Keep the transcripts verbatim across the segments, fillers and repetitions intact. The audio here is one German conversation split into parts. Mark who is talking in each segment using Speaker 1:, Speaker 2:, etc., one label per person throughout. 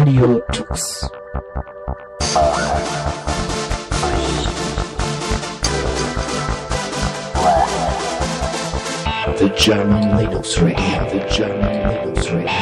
Speaker 1: Audio Tux. The German Linux Radio, the German Linux Radio.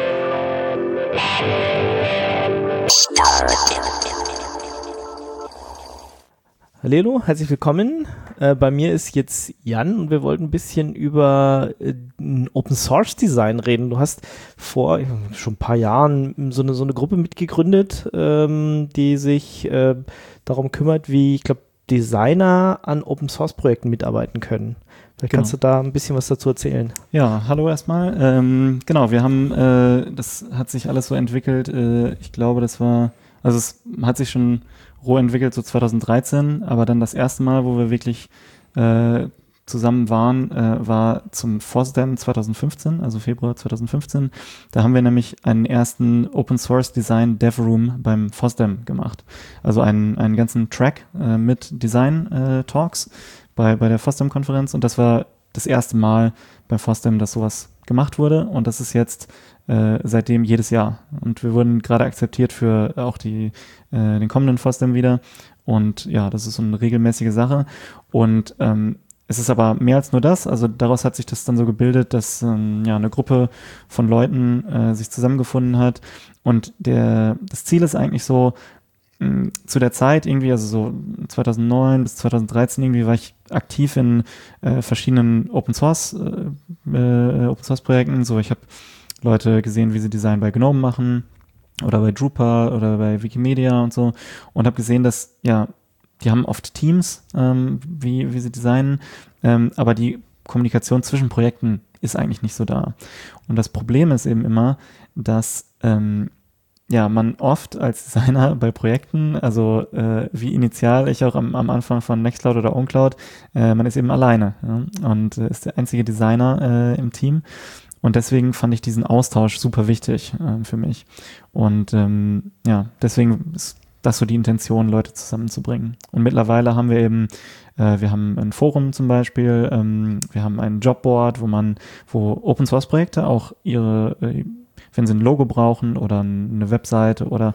Speaker 2: Hallo, herzlich willkommen. Äh, bei mir ist jetzt Jan und wir wollten ein bisschen über äh, Open Source Design reden. Du hast vor schon ein paar Jahren so eine, so eine Gruppe mitgegründet, ähm, die sich äh, darum kümmert, wie, ich glaube, Designer an Open Source Projekten mitarbeiten können. Vielleicht
Speaker 3: Genau.
Speaker 2: kannst du da ein bisschen was dazu erzählen.
Speaker 3: Ja, hallo erstmal. Ähm, genau, wir haben, äh, das hat sich alles so entwickelt, äh, ich glaube, das war, also es hat sich schon roh entwickelt, so zwanzig dreizehn, aber dann das erste Mal, wo wir wirklich äh, zusammen waren, äh, war zum FOSDEM zwanzig fünfzehn, also Februar zwanzig fünfzehn. Da haben wir nämlich einen ersten Open Source Design Dev Room beim FOSDEM gemacht. Also einen, einen ganzen Track äh, mit Design äh, Talks bei, bei der FOSDEM-Konferenz, und das war das erste Mal beim FOSDEM, dass sowas gemacht wurde, und das ist jetzt äh, seitdem jedes Jahr. Und wir wurden gerade akzeptiert für auch die äh, den kommenden FOSDEM wieder, und ja, das ist so eine regelmäßige Sache, und ähm, es ist aber mehr als nur das. Also daraus hat sich das dann so gebildet, dass ähm, ja eine Gruppe von Leuten äh, sich zusammengefunden hat, und der das Ziel ist eigentlich so, mh, zu der Zeit irgendwie, also so zweitausendneun bis zweitausenddreizehn irgendwie, war ich aktiv in äh, verschiedenen Open Source äh, äh, Open Source Projekten. So, ich habe Leute gesehen, wie sie Design bei GNOME machen oder bei Drupal oder bei Wikimedia und so, und habe gesehen, dass ja die haben oft Teams, ähm, wie, wie sie designen, ähm, aber die Kommunikation zwischen Projekten ist eigentlich nicht so da. Und das Problem ist eben immer, dass ähm, ja man oft als Designer bei Projekten, also äh, wie initial ich auch am, am Anfang von Nextcloud oder OwnCloud, äh, man ist eben alleine, ja, und äh, ist der einzige Designer äh, im Team. Und deswegen fand ich diesen Austausch super wichtig äh, für mich. Und ähm, ja, deswegen ist das so die Intention, Leute zusammenzubringen. Und mittlerweile haben wir eben, äh, wir haben ein Forum zum Beispiel, ähm, wir haben ein Jobboard, wo man, wo Open Source Projekte auch ihre, äh, wenn sie ein Logo brauchen oder eine Webseite oder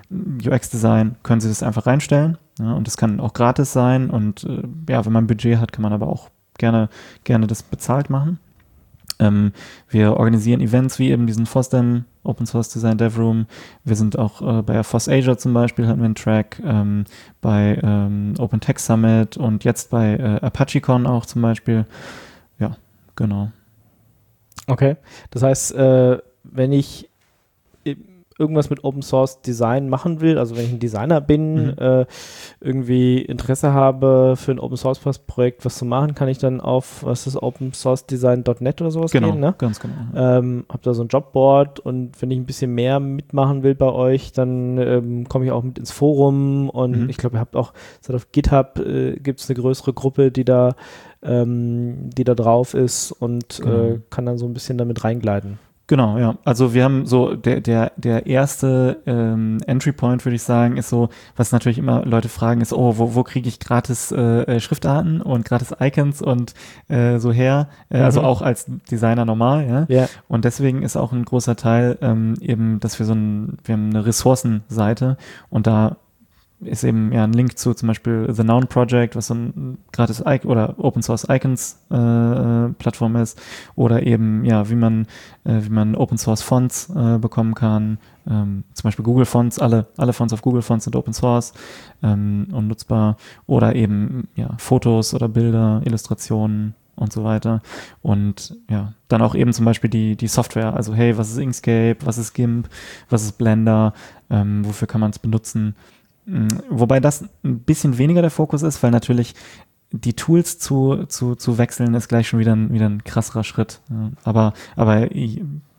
Speaker 3: U X-Design, können sie das einfach reinstellen. Ja, und das kann auch gratis sein, und äh, ja, wenn man ein Budget hat, kann man aber auch gerne, gerne das bezahlt machen. Ähm, wir organisieren Events wie eben diesen FOSDEM, Open Source Design Dev Room. Wir sind auch äh, bei FOSSAsia zum Beispiel, hatten wir einen Track, ähm, bei ähm, Open Tech Summit und jetzt bei äh, ApacheCon auch zum Beispiel. Ja, genau.
Speaker 2: Okay, das heißt, äh, wenn ich irgendwas mit Open Source Design machen will, also wenn ich ein Designer bin, mhm. äh, irgendwie Interesse habe, für ein Open Source Projekt was zu machen, kann ich dann auf, was ist Open Source Design Punkt net oder sowas
Speaker 3: genau,
Speaker 2: gehen, ne?
Speaker 3: Ganz genau.
Speaker 2: Ähm, hab da so ein Jobboard, und wenn ich ein bisschen mehr mitmachen will bei euch, dann ähm, komme ich auch mit ins Forum, und mhm. ich glaube, ihr habt auch, seit auf GitHub äh, gibt es eine größere Gruppe, die da ähm, die da drauf ist, und genau. äh, kann dann so ein bisschen damit reingleiten.
Speaker 3: Genau, ja. Also wir haben so, der der der erste ähm, Entry Point, würde ich sagen, ist so, was natürlich immer Leute fragen, ist, oh, wo wo kriege ich gratis äh, Schriftarten und gratis Icons und äh, so her, äh, mhm. also auch als Designer normal, ja.
Speaker 2: Yeah.
Speaker 3: Und deswegen ist auch ein großer Teil ähm, eben, dass wir so ein, wir haben eine Ressourcenseite, und da ist eben ja ein Link zu zum Beispiel The Noun Project, was so ein gratis Icon oder Open Source Icons äh, Plattform ist, oder eben ja, wie man äh, wie man Open Source Fonts äh, bekommen kann, ähm, zum Beispiel Google Fonts, alle alle Fonts auf Google Fonts sind Open Source ähm, und nutzbar, oder eben ja Fotos oder Bilder, Illustrationen und so weiter, und ja, dann auch eben zum Beispiel die die Software, also hey, was ist Inkscape, was ist GIMP, was ist Blender, ähm, wofür kann man es benutzen. Wobei das ein bisschen weniger der Fokus ist, weil natürlich die Tools zu, zu, zu wechseln ist gleich schon wieder ein, wieder ein krasserer Schritt. Ja, aber, aber je,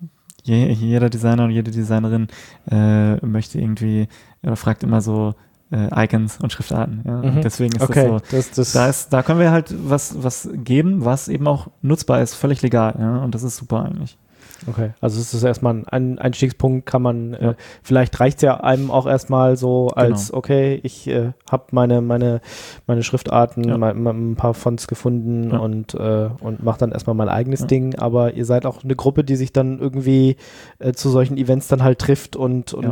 Speaker 3: jeder Designer und jede Designerin äh, möchte irgendwie oder fragt immer so äh, Icons und Schriftarten. Ja. Mhm. Deswegen ist
Speaker 2: okay.
Speaker 3: das so.
Speaker 2: Das, das
Speaker 3: da, ist, da können wir halt was, was geben, was eben auch nutzbar ist, völlig legal. Ja, und das ist super eigentlich.
Speaker 2: Okay, also es ist erstmal ein Einstiegspunkt, kann man, ja. äh, vielleicht reicht es ja einem auch erstmal so als, genau. okay, ich äh, habe meine, meine, meine Schriftarten, ja. mein, mein, ein paar Fonts gefunden ja. und, äh, und mache dann erstmal mein eigenes ja. Ding, aber ihr seid auch eine Gruppe, die sich dann irgendwie äh, zu solchen Events dann halt trifft und, und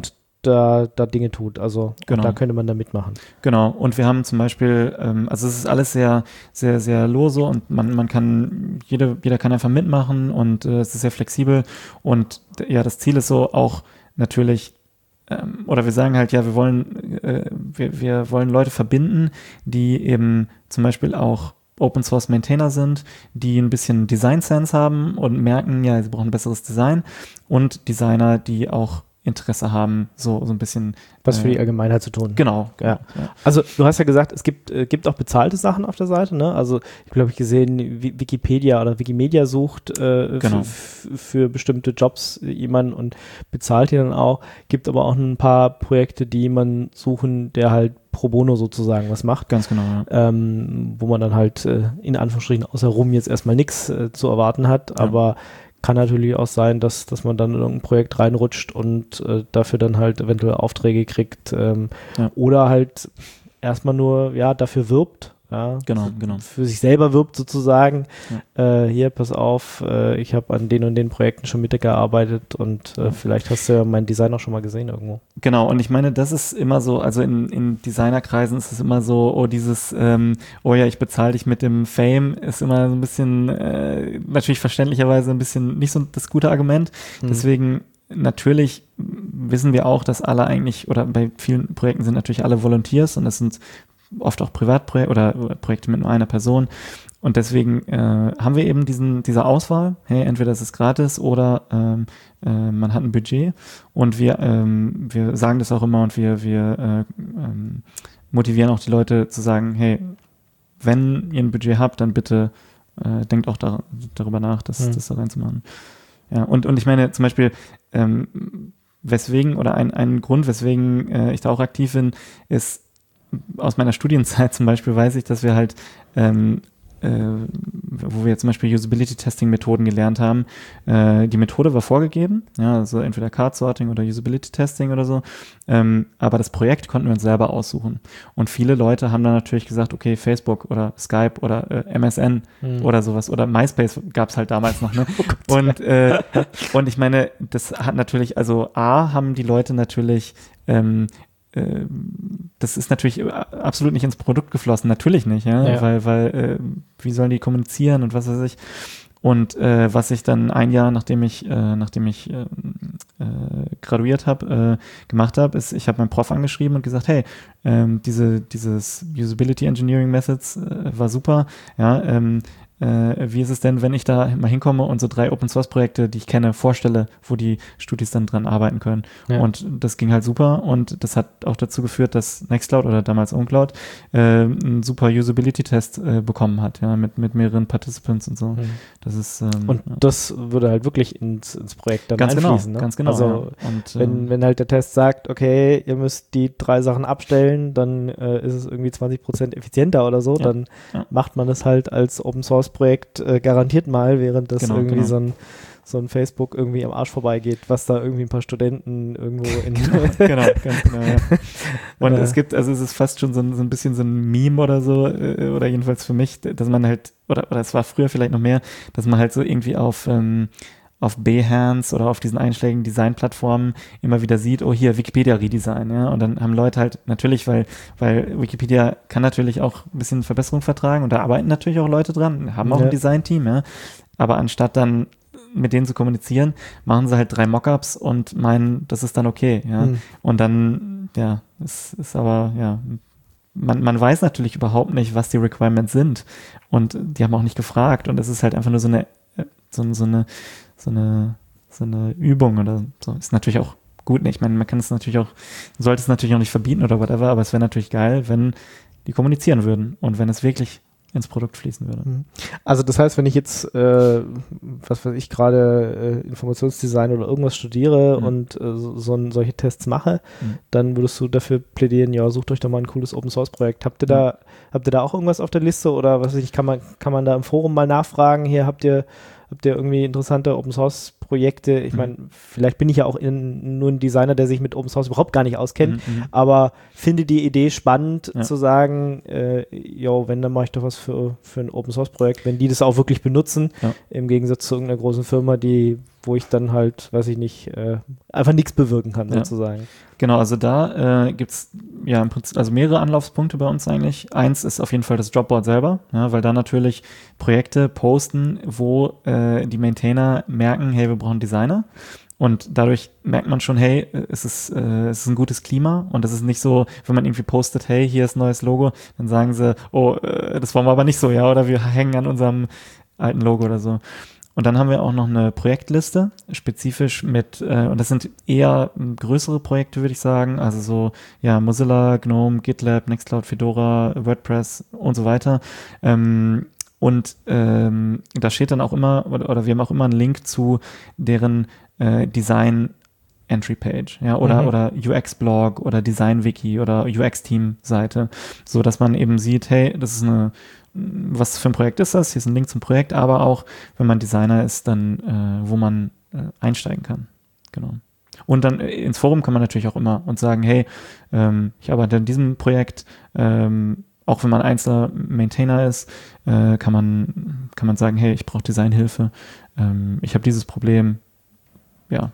Speaker 2: da, da Dinge tut. Also
Speaker 3: Genau.
Speaker 2: da könnte man da mitmachen.
Speaker 3: Genau, und wir haben zum Beispiel, ähm, also es ist alles sehr, sehr, sehr lose und man, man kann, jede, jeder kann einfach mitmachen und äh, es ist sehr flexibel und ja, das Ziel ist so auch natürlich, ähm, oder wir sagen halt, ja, wir wollen, äh, wir, wir wollen Leute verbinden, die eben zum Beispiel auch Open Source Maintainer sind, die ein bisschen Design Sense haben und merken, ja, sie brauchen besseres Design und Designer, die auch Interesse haben, so, so ein bisschen.
Speaker 2: Was für
Speaker 3: äh,
Speaker 2: die Allgemeinheit zu tun.
Speaker 3: Genau. genau
Speaker 2: Ja.
Speaker 3: ja.
Speaker 2: Also du hast ja gesagt, es gibt, äh, gibt auch bezahlte Sachen auf der Seite, ne? Also ich glaube, ich gesehen, Wi- Wikipedia oder Wikimedia sucht äh,
Speaker 3: Genau.
Speaker 2: f- f- für bestimmte Jobs jemanden und bezahlt die dann auch. Gibt aber auch ein paar Projekte, die jemanden suchen, der halt pro bono sozusagen was macht.
Speaker 3: Ganz genau, ja.
Speaker 2: Ähm, wo man dann halt äh, in Anführungsstrichen außer rum jetzt erstmal nichts äh, zu erwarten hat,
Speaker 3: Ja.
Speaker 2: aber kann natürlich auch sein, dass, dass man dann in irgendein Projekt reinrutscht und äh, dafür dann halt eventuell Aufträge kriegt ähm,
Speaker 3: Ja.
Speaker 2: oder halt erstmal nur ja dafür wirbt. Ja,
Speaker 3: Genau, genau.
Speaker 2: für sich selber wirbt sozusagen. Ja. Äh, hier, pass auf, äh, ich habe an den und den Projekten schon mitgearbeitet und äh,
Speaker 3: Ja.
Speaker 2: vielleicht hast du ja mein Design auch schon mal gesehen irgendwo.
Speaker 3: Genau, und ich meine, das ist immer so, also in, in Designerkreisen ist es immer so, oh, dieses, ähm, oh ja, ich bezahle dich mit dem Fame, ist immer so ein bisschen, äh, natürlich verständlicherweise ein bisschen nicht so das gute Argument.
Speaker 2: Mhm.
Speaker 3: Deswegen natürlich wissen wir auch, dass alle eigentlich, oder bei vielen Projekten sind natürlich alle Volunteers und das sind oft auch Privatprojekte oder, oder Projekte mit nur einer Person. Und deswegen äh, haben wir eben diesen, diese Auswahl. Hey, entweder es ist gratis oder ähm, äh, man hat ein Budget. Und wir, ähm, wir sagen das auch immer und wir, wir äh, ähm, motivieren auch die Leute zu sagen, hey, wenn ihr ein Budget habt, dann bitte äh, denkt auch da, darüber nach, das,
Speaker 2: Mhm.
Speaker 3: das da reinzumachen. Ja, und, und ich meine zum Beispiel, ähm, weswegen oder ein, ein Grund, weswegen äh, ich da auch aktiv bin, ist, aus meiner Studienzeit zum Beispiel weiß ich, dass wir halt, ähm, äh, wo wir zum Beispiel Usability-Testing-Methoden gelernt haben, äh, die Methode war vorgegeben, ja, also entweder Card-Sorting oder Usability-Testing oder so, ähm, aber das Projekt konnten wir uns selber aussuchen. Und viele Leute haben dann natürlich gesagt, okay, Facebook oder Skype oder äh, M S N
Speaker 2: Mhm.
Speaker 3: oder sowas oder MySpace gab es halt damals noch, ne?
Speaker 2: Oh Gott,
Speaker 3: und, äh, und ich meine, das hat natürlich, also A, haben die Leute natürlich ähm, das ist natürlich absolut nicht ins Produkt geflossen, natürlich nicht, ja,
Speaker 2: Ja.
Speaker 3: weil, weil, äh, wie sollen die kommunizieren und was weiß ich. Und äh, was ich dann ein Jahr, nachdem ich, äh, nachdem ich äh, äh, graduiert habe, äh, gemacht habe, ist, ich habe meinen Prof angeschrieben und gesagt, hey, ähm, diese, dieses Usability Engineering Methods äh, war super, ja, ähm, äh, wie ist es denn, wenn ich da mal hinkomme und so drei Open-Source-Projekte, die ich kenne, vorstelle, wo die Studis dann dran arbeiten können.
Speaker 2: Ja.
Speaker 3: Und das ging halt super und das hat auch dazu geführt, dass Nextcloud oder damals OwnCloud äh, einen super Usability-Test äh, bekommen hat, ja, mit, mit mehreren Participants und so.
Speaker 2: Mhm.
Speaker 3: Das ist ähm,
Speaker 2: Und
Speaker 3: ja.
Speaker 2: das würde halt wirklich ins, ins Projekt dann
Speaker 3: ganz genau,
Speaker 2: einfließen. Ne?
Speaker 3: ganz genau.
Speaker 2: Also
Speaker 3: ja. Und,
Speaker 2: wenn,
Speaker 3: ähm,
Speaker 2: wenn halt der Test sagt, okay, ihr müsst die drei Sachen abstellen, dann äh, ist es irgendwie zwanzig Prozent effizienter oder so,
Speaker 3: Ja,
Speaker 2: dann
Speaker 3: ja.
Speaker 2: macht man es halt als Open-Source-Projekt äh, garantiert mal, während das
Speaker 3: Genau,
Speaker 2: irgendwie
Speaker 3: genau.
Speaker 2: so ein so ein Facebook irgendwie am Arsch vorbeigeht, was da irgendwie ein paar Studenten irgendwo in
Speaker 3: genau, ganz genau, ja. Und
Speaker 2: Äh.
Speaker 3: es gibt, also es ist fast schon so ein, so ein bisschen so ein Meme oder so, äh, oder jedenfalls für mich, dass man halt, oder, oder es war früher vielleicht noch mehr, dass man halt so irgendwie auf, ähm, auf Behance oder auf diesen einschlägigen Designplattformen immer wieder sieht, oh hier, Wikipedia Redesign, ja, und dann haben Leute halt natürlich, weil, weil Wikipedia kann natürlich auch ein bisschen Verbesserung vertragen und da arbeiten natürlich auch Leute dran, haben auch
Speaker 2: Ja.
Speaker 3: ein Designteam, ja, aber anstatt dann mit denen zu kommunizieren, machen sie halt drei Mockups und meinen, das ist dann okay, ja.
Speaker 2: Hm.
Speaker 3: Und dann, ja, es ist aber, ja, man, man weiß natürlich überhaupt nicht, was die Requirements sind und die haben auch nicht gefragt und es ist halt einfach nur so eine, so, so eine, so eine, so eine Übung oder so. Ist natürlich auch gut, ne? Ich meine, man kann es natürlich auch, sollte es natürlich auch nicht verbieten oder whatever, aber es wäre natürlich geil, wenn die kommunizieren würden und wenn es wirklich ins Produkt fließen würde.
Speaker 2: Also das heißt, wenn ich jetzt, äh, was weiß ich, gerade äh, Informationsdesign oder irgendwas studiere
Speaker 3: Mhm.
Speaker 2: und äh, so, so ein, solche Tests mache,
Speaker 3: Mhm.
Speaker 2: dann würdest du dafür plädieren, ja, sucht euch doch mal ein cooles Open-Source-Projekt. Habt ihr da, habt ihr da auch irgendwas auf der Liste oder was weiß ich, kann man, kann man da im Forum mal nachfragen, hier habt ihr, habt ihr irgendwie interessante Open-Source-Projekte? Ich
Speaker 3: Mhm.
Speaker 2: meine, vielleicht bin ich ja auch in, nur ein Designer, der sich mit Open-Source überhaupt gar nicht auskennt,
Speaker 3: Mhm, mhm.
Speaker 2: aber finde die Idee spannend
Speaker 3: Ja.
Speaker 2: zu sagen, äh, yo, wenn, dann mache ich doch was für, für ein Open-Source-Projekt, wenn die das auch wirklich benutzen,
Speaker 3: Ja.
Speaker 2: im Gegensatz zu irgendeiner großen Firma, die wo ich dann halt, weiß ich nicht, äh, einfach nichts bewirken kann,
Speaker 3: Ja.
Speaker 2: sozusagen.
Speaker 3: Genau, also da äh, gibt es ja im Prinzip also mehrere Anlaufspunkte bei uns eigentlich. Eins ist auf jeden Fall das Dropboard selber, ja, weil da natürlich Projekte posten, wo äh, die Maintainer merken, hey, wir brauchen Designer. Und dadurch merkt man schon, hey, es ist, äh, es ist ein gutes Klima und das ist nicht so, wenn man irgendwie postet, hey, hier ist ein neues Logo, dann sagen sie, oh, äh, das wollen wir aber nicht so, ja, oder wir hängen an unserem alten Logo oder so. Und dann haben wir auch noch eine Projektliste, spezifisch mit, äh, und das sind eher größere Projekte, würde ich sagen, also so, ja, Mozilla, GNOME, GitLab, Nextcloud, Fedora, WordPress und so weiter. Ähm, und ähm, da steht dann auch immer, oder, oder wir haben auch immer einen Link zu deren äh, Design Entry Page, ja, oder,
Speaker 2: Mhm.
Speaker 3: oder U X-Blog oder Design-Wiki oder U X-Team-Seite, so dass man eben sieht, hey, das ist eine, was für ein Projekt ist das? Hier ist ein Link zum Projekt, aber auch, wenn man Designer ist, dann, äh, wo man äh, einsteigen kann. Genau. Und dann äh, ins Forum kann man natürlich auch immer und sagen, hey, ähm, ich arbeite an diesem Projekt, ähm, auch wenn man einzelner Maintainer ist, äh, kann man, kann man sagen, hey, ich brauche Designhilfe, ähm, ich habe dieses Problem, ja.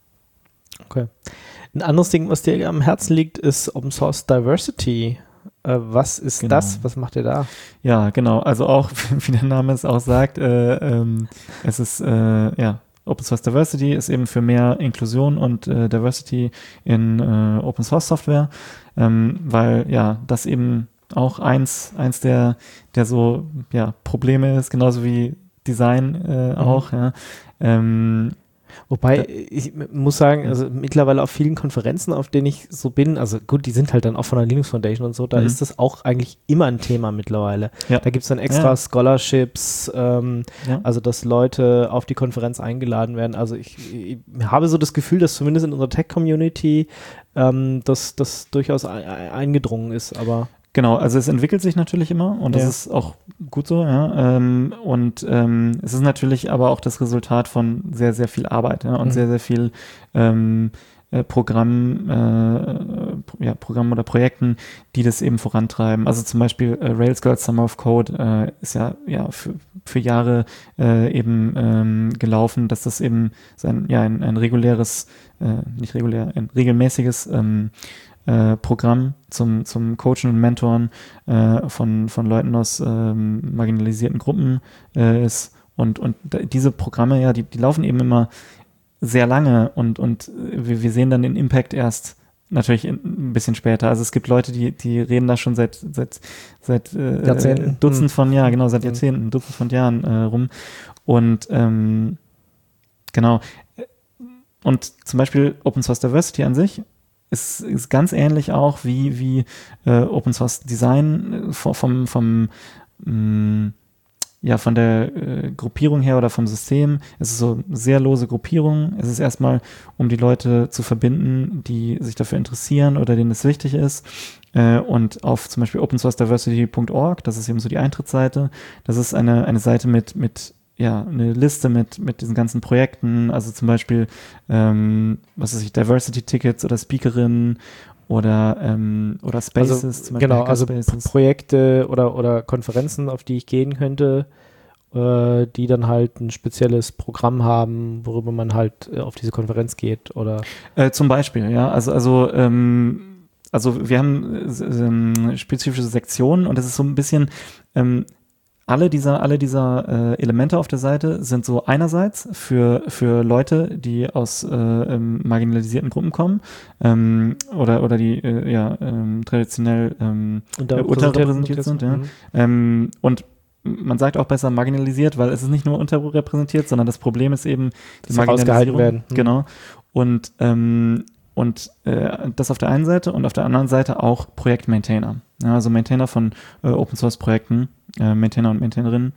Speaker 2: Okay. Ein anderes Ding, was dir am Herzen liegt, ist Open Source Diversity. Äh, was ist
Speaker 3: Genau.
Speaker 2: das? Was macht ihr da?
Speaker 3: Ja, genau. Also auch, wie der Name es auch sagt, äh, ähm, es ist, äh, ja, Open Source Diversity ist eben für mehr Inklusion und äh, Diversity in äh, Open Source Software, ähm, weil ja, das eben auch eins, eins der, der so, ja, Probleme ist, genauso wie Design äh, auch, ja. Ähm,
Speaker 2: Wobei,
Speaker 3: Ja.
Speaker 2: ich m- muss sagen,
Speaker 3: Ja.
Speaker 2: also mittlerweile auf vielen Konferenzen, auf denen ich so bin, also gut, die sind halt dann auch von der Linux Foundation und so, da
Speaker 3: Mhm.
Speaker 2: ist das auch eigentlich immer ein Thema mittlerweile.
Speaker 3: Ja.
Speaker 2: Da gibt es dann extra
Speaker 3: Ja.
Speaker 2: Scholarships, ähm,
Speaker 3: ja.
Speaker 2: also dass Leute auf die Konferenz eingeladen werden. Also ich, ich habe so das Gefühl, dass zumindest in unserer Tech-Community ähm, das, das durchaus ein, ein, eingedrungen ist, aber
Speaker 3: Genau, also es entwickelt sich natürlich immer und das
Speaker 2: Ja.
Speaker 3: ist auch gut so, ja. Ähm, und ähm, es ist natürlich aber auch das Resultat von sehr, sehr viel Arbeit, ja, und
Speaker 2: Mhm.
Speaker 3: sehr, sehr viel ähm, äh, Programm, äh, Pro- ja, Programmen oder Projekten, die das eben vorantreiben. Also zum Beispiel äh, Rails Girls Summer of Code äh, ist ja, ja für, für Jahre äh, eben ähm, gelaufen, dass das eben sein, ja, ein, ein reguläres, äh, nicht regulär, ein regelmäßiges ähm, äh, Programm zum, zum Coachen und Mentoren äh, von, von Leuten aus ähm, marginalisierten Gruppen äh, ist. Und, und da- diese Programme, ja, die, die laufen eben immer sehr lange und, und wir, wir sehen dann den Impact erst natürlich in, ein bisschen später. Also es gibt Leute, die, die reden da schon seit, seit, seit äh,
Speaker 2: Jahrzehnten.
Speaker 3: Dutzend von, ja, genau, seit
Speaker 2: Mhm.
Speaker 3: Jahrzehnten, Dutzend von Jahren äh, rum. Und ähm, genau. Und zum Beispiel Open Source Diversity an sich ist, ist ganz ähnlich auch wie, wie äh, Open Source Design äh, vom, vom, vom mh, ja, von der äh, Gruppierung her oder vom System. Es ist so eine sehr lose Gruppierung. Es ist erstmal, um die Leute zu verbinden, die sich dafür interessieren oder denen es wichtig ist. Äh, und auf zum Beispiel open source diversity punkt org, das ist eben so die Eintrittsseite. Das ist eine, eine Seite mit, mit ja, eine Liste mit, mit diesen ganzen Projekten, also zum Beispiel, ähm, was weiß ich, Diversity-Tickets oder Speakerinnen oder, ähm, oder Spaces,
Speaker 2: also,
Speaker 3: zum Beispiel
Speaker 2: genau, also P-
Speaker 3: Hackerspaces.
Speaker 2: Projekte oder, oder Konferenzen, auf die ich gehen könnte, äh, die dann halt ein spezielles Programm haben, worüber man halt äh, auf diese Konferenz geht oder
Speaker 3: Äh, zum Beispiel, ja, also, also, ähm, also wir haben äh, ähm, spezifische Sektionen und das ist so ein bisschen, ähm, alle dieser, alle dieser äh, Elemente auf der Seite sind so einerseits für, für Leute, die aus äh, ähm, marginalisierten Gruppen kommen ähm, oder, oder die äh, ja, ähm, traditionell ähm, äh, unterrepräsentiert sind. Ja.
Speaker 2: Mhm.
Speaker 3: Ähm, und man sagt auch besser marginalisiert, weil es ist nicht nur unterrepräsentiert, sondern das Problem ist eben die
Speaker 2: Dass sie rausgehalten werden. Mhm.
Speaker 3: Genau. Und, ähm, und äh, das auf der einen Seite und auf der anderen Seite auch Projektmaintainer. Ja, also Maintainer von äh, Open-Source-Projekten, äh, Maintainer und Maintainerinnen.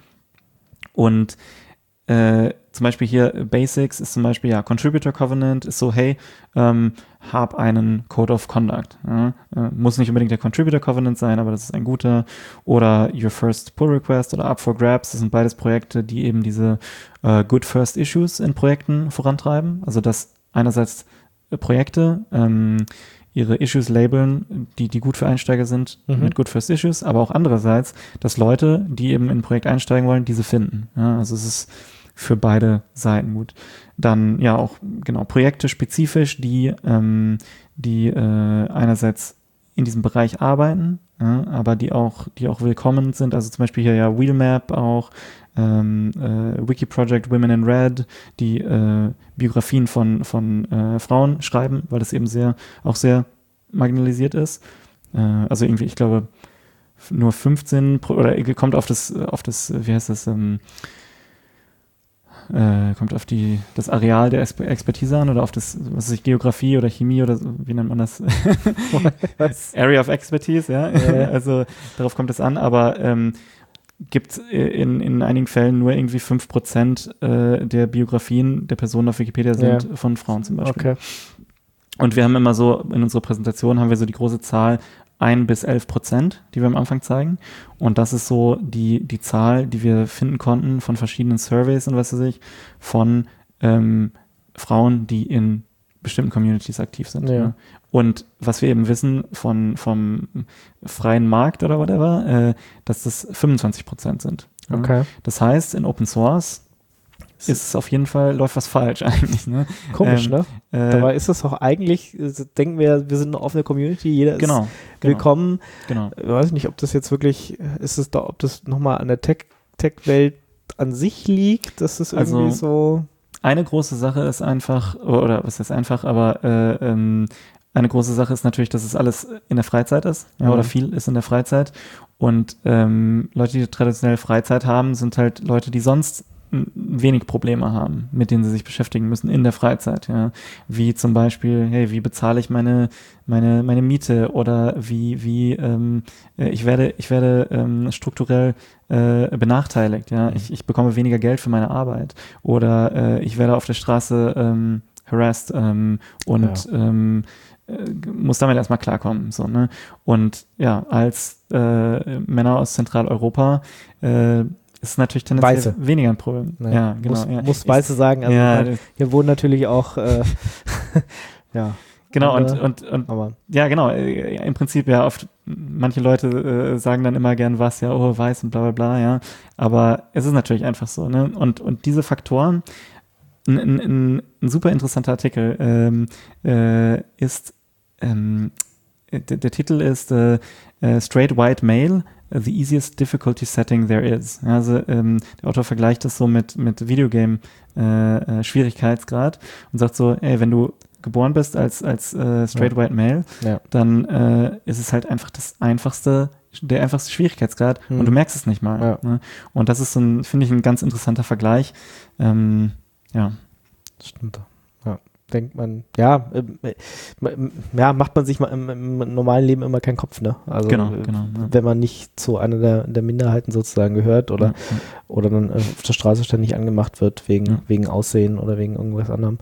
Speaker 3: Und äh, zum Beispiel hier Basics ist zum Beispiel, ja, Contributor Covenant ist so, hey, ähm, hab einen Code of Conduct. Ja? Äh, muss nicht unbedingt der Contributor Covenant sein, aber das ist ein guter. Oder Your First Pull Request oder Up for Grabs, das sind beides Projekte, die eben diese äh, Good First Issues in Projekten vorantreiben. Also dass einerseits äh, Projekte ähm, ihre Issues labeln, die, die gut für Einsteiger sind,
Speaker 2: Mhm.
Speaker 3: mit Good First Issues, aber auch andererseits, dass Leute, die eben in ein Projekt einsteigen wollen, diese finden. Ja, also es ist für beide Seiten gut. Dann ja auch genau Projekte spezifisch, die, ähm, die äh, einerseits in diesem Bereich arbeiten, ja, aber die auch, die auch willkommen sind. Also zum Beispiel hier ja Wheelmap auch, ähm, äh, Wiki Project Women in Red, die äh, Biografien von, von äh, Frauen schreiben, weil das eben sehr, auch sehr marginalisiert ist. Äh, also irgendwie, ich glaube, nur fünfzehn Pro- oder kommt auf das, auf das, wie heißt das, ähm, äh, kommt auf die, das Areal der Exper- Expertise an oder auf das, was weiß ich, Geografie oder Chemie oder so, wie nennt man das? Area of Expertise, ja.
Speaker 2: Ja.
Speaker 3: Also darauf kommt es an, aber ähm, gibt in, in einigen Fällen nur irgendwie fünf Prozent äh, der Biografien der Personen auf Wikipedia sind
Speaker 2: Ja.
Speaker 3: von Frauen zum Beispiel.
Speaker 2: Okay.
Speaker 3: Und wir haben immer so, in unserer Präsentation haben wir so die große Zahl ein bis elf Prozent, die wir am Anfang zeigen. Und das ist so die, die Zahl, die wir finden konnten von verschiedenen Surveys und was weiß ich, von ähm, Frauen, die in bestimmten Communities aktiv sind.
Speaker 2: Ja.
Speaker 3: Ne? Und was wir eben wissen von, vom freien Markt oder whatever, äh, dass das fünfundzwanzig Prozent sind. Ja?
Speaker 2: Okay.
Speaker 3: Das heißt, in Open Source ist es auf jeden Fall, läuft was falsch eigentlich. Ne?
Speaker 2: Komisch,
Speaker 3: Ähm,
Speaker 2: ne?
Speaker 3: Äh,
Speaker 2: Dabei ist es doch eigentlich, äh, denken wir, wir sind eine offene Community, jeder ist
Speaker 3: genau, genau,
Speaker 2: willkommen.
Speaker 3: genau.
Speaker 2: Ich weiß nicht, ob das jetzt wirklich, ist es da, ob das nochmal an der Tech, Tech-Welt an sich liegt, dass das irgendwie
Speaker 3: Also,
Speaker 2: so.
Speaker 3: Eine große Sache ist einfach, oder was heißt einfach, aber äh, ähm, eine große Sache ist natürlich, dass es alles in der Freizeit ist, ja,
Speaker 2: Mhm.
Speaker 3: oder viel ist in der Freizeit. Und ähm, Leute, die traditionell Freizeit haben, sind halt Leute, die sonst m, wenig Probleme haben, mit denen sie sich beschäftigen müssen in der Freizeit, ja. Wie zum Beispiel, hey, wie bezahle ich meine, meine, meine Miete oder wie, wie, ähm, äh, ich werde, ich werde ähm, strukturell äh, benachteiligt, ja.
Speaker 2: Mhm.
Speaker 3: Ich, ich bekomme weniger Geld für meine Arbeit oder äh, ich werde auf der Straße ähm, harassed ähm, und
Speaker 2: Ja.
Speaker 3: ähm, äh, muss damit erstmal klarkommen, so, ne? Und ja, als äh, Männer aus Zentraleuropa äh, ist natürlich tendenziell
Speaker 2: Weiße.
Speaker 3: weniger ein Problem.
Speaker 2: Ne,
Speaker 3: Ja, genau.
Speaker 2: muss,
Speaker 3: ja.
Speaker 2: muss
Speaker 3: Ich-
Speaker 2: Weiße sagen, also
Speaker 3: ja,
Speaker 2: man, hier wohnen natürlich auch, äh, ja,
Speaker 3: Genau, und,
Speaker 2: andere,
Speaker 3: und, und
Speaker 2: aber
Speaker 3: ja, genau, äh, im Prinzip ja oft, manche Leute äh, sagen dann immer gern was, ja, oh, weiß und bla bla bla, ja, aber es ist natürlich einfach so, ne, und, und diese Faktoren, ein, ein, ein, ein super interessanter Artikel ähm, äh, ist, ähm, der, der Titel ist äh, äh, Straight White Male, the easiest difficulty setting there is. Ja, also ähm, der Autor vergleicht das so mit, mit Videogame äh, äh, Schwierigkeitsgrad und sagt so, ey, wenn du geboren bist als, als äh, Straight
Speaker 2: Ja.
Speaker 3: White Male,
Speaker 2: ja.
Speaker 3: dann äh, ist es halt einfach das einfachste, der einfachste Schwierigkeitsgrad
Speaker 2: Hm.
Speaker 3: und du merkst es nicht mal.
Speaker 2: Ja.
Speaker 3: Ne? Und das ist so ein, finde ich, ein ganz interessanter Vergleich. Ähm, ja.
Speaker 2: Das stimmt. Ja, denkt man, ja, ähm, äh, ja, macht man sich mal im, im normalen Leben immer keinen Kopf, ne? Also,
Speaker 3: Genau,
Speaker 2: äh,
Speaker 3: genau, ja.
Speaker 2: wenn man nicht zu einer der, der Minderheiten sozusagen gehört oder,
Speaker 3: Ja, ja.
Speaker 2: oder dann äh, auf der Straße ständig angemacht wird wegen,
Speaker 3: Ja.
Speaker 2: wegen Aussehen oder wegen irgendwas anderem.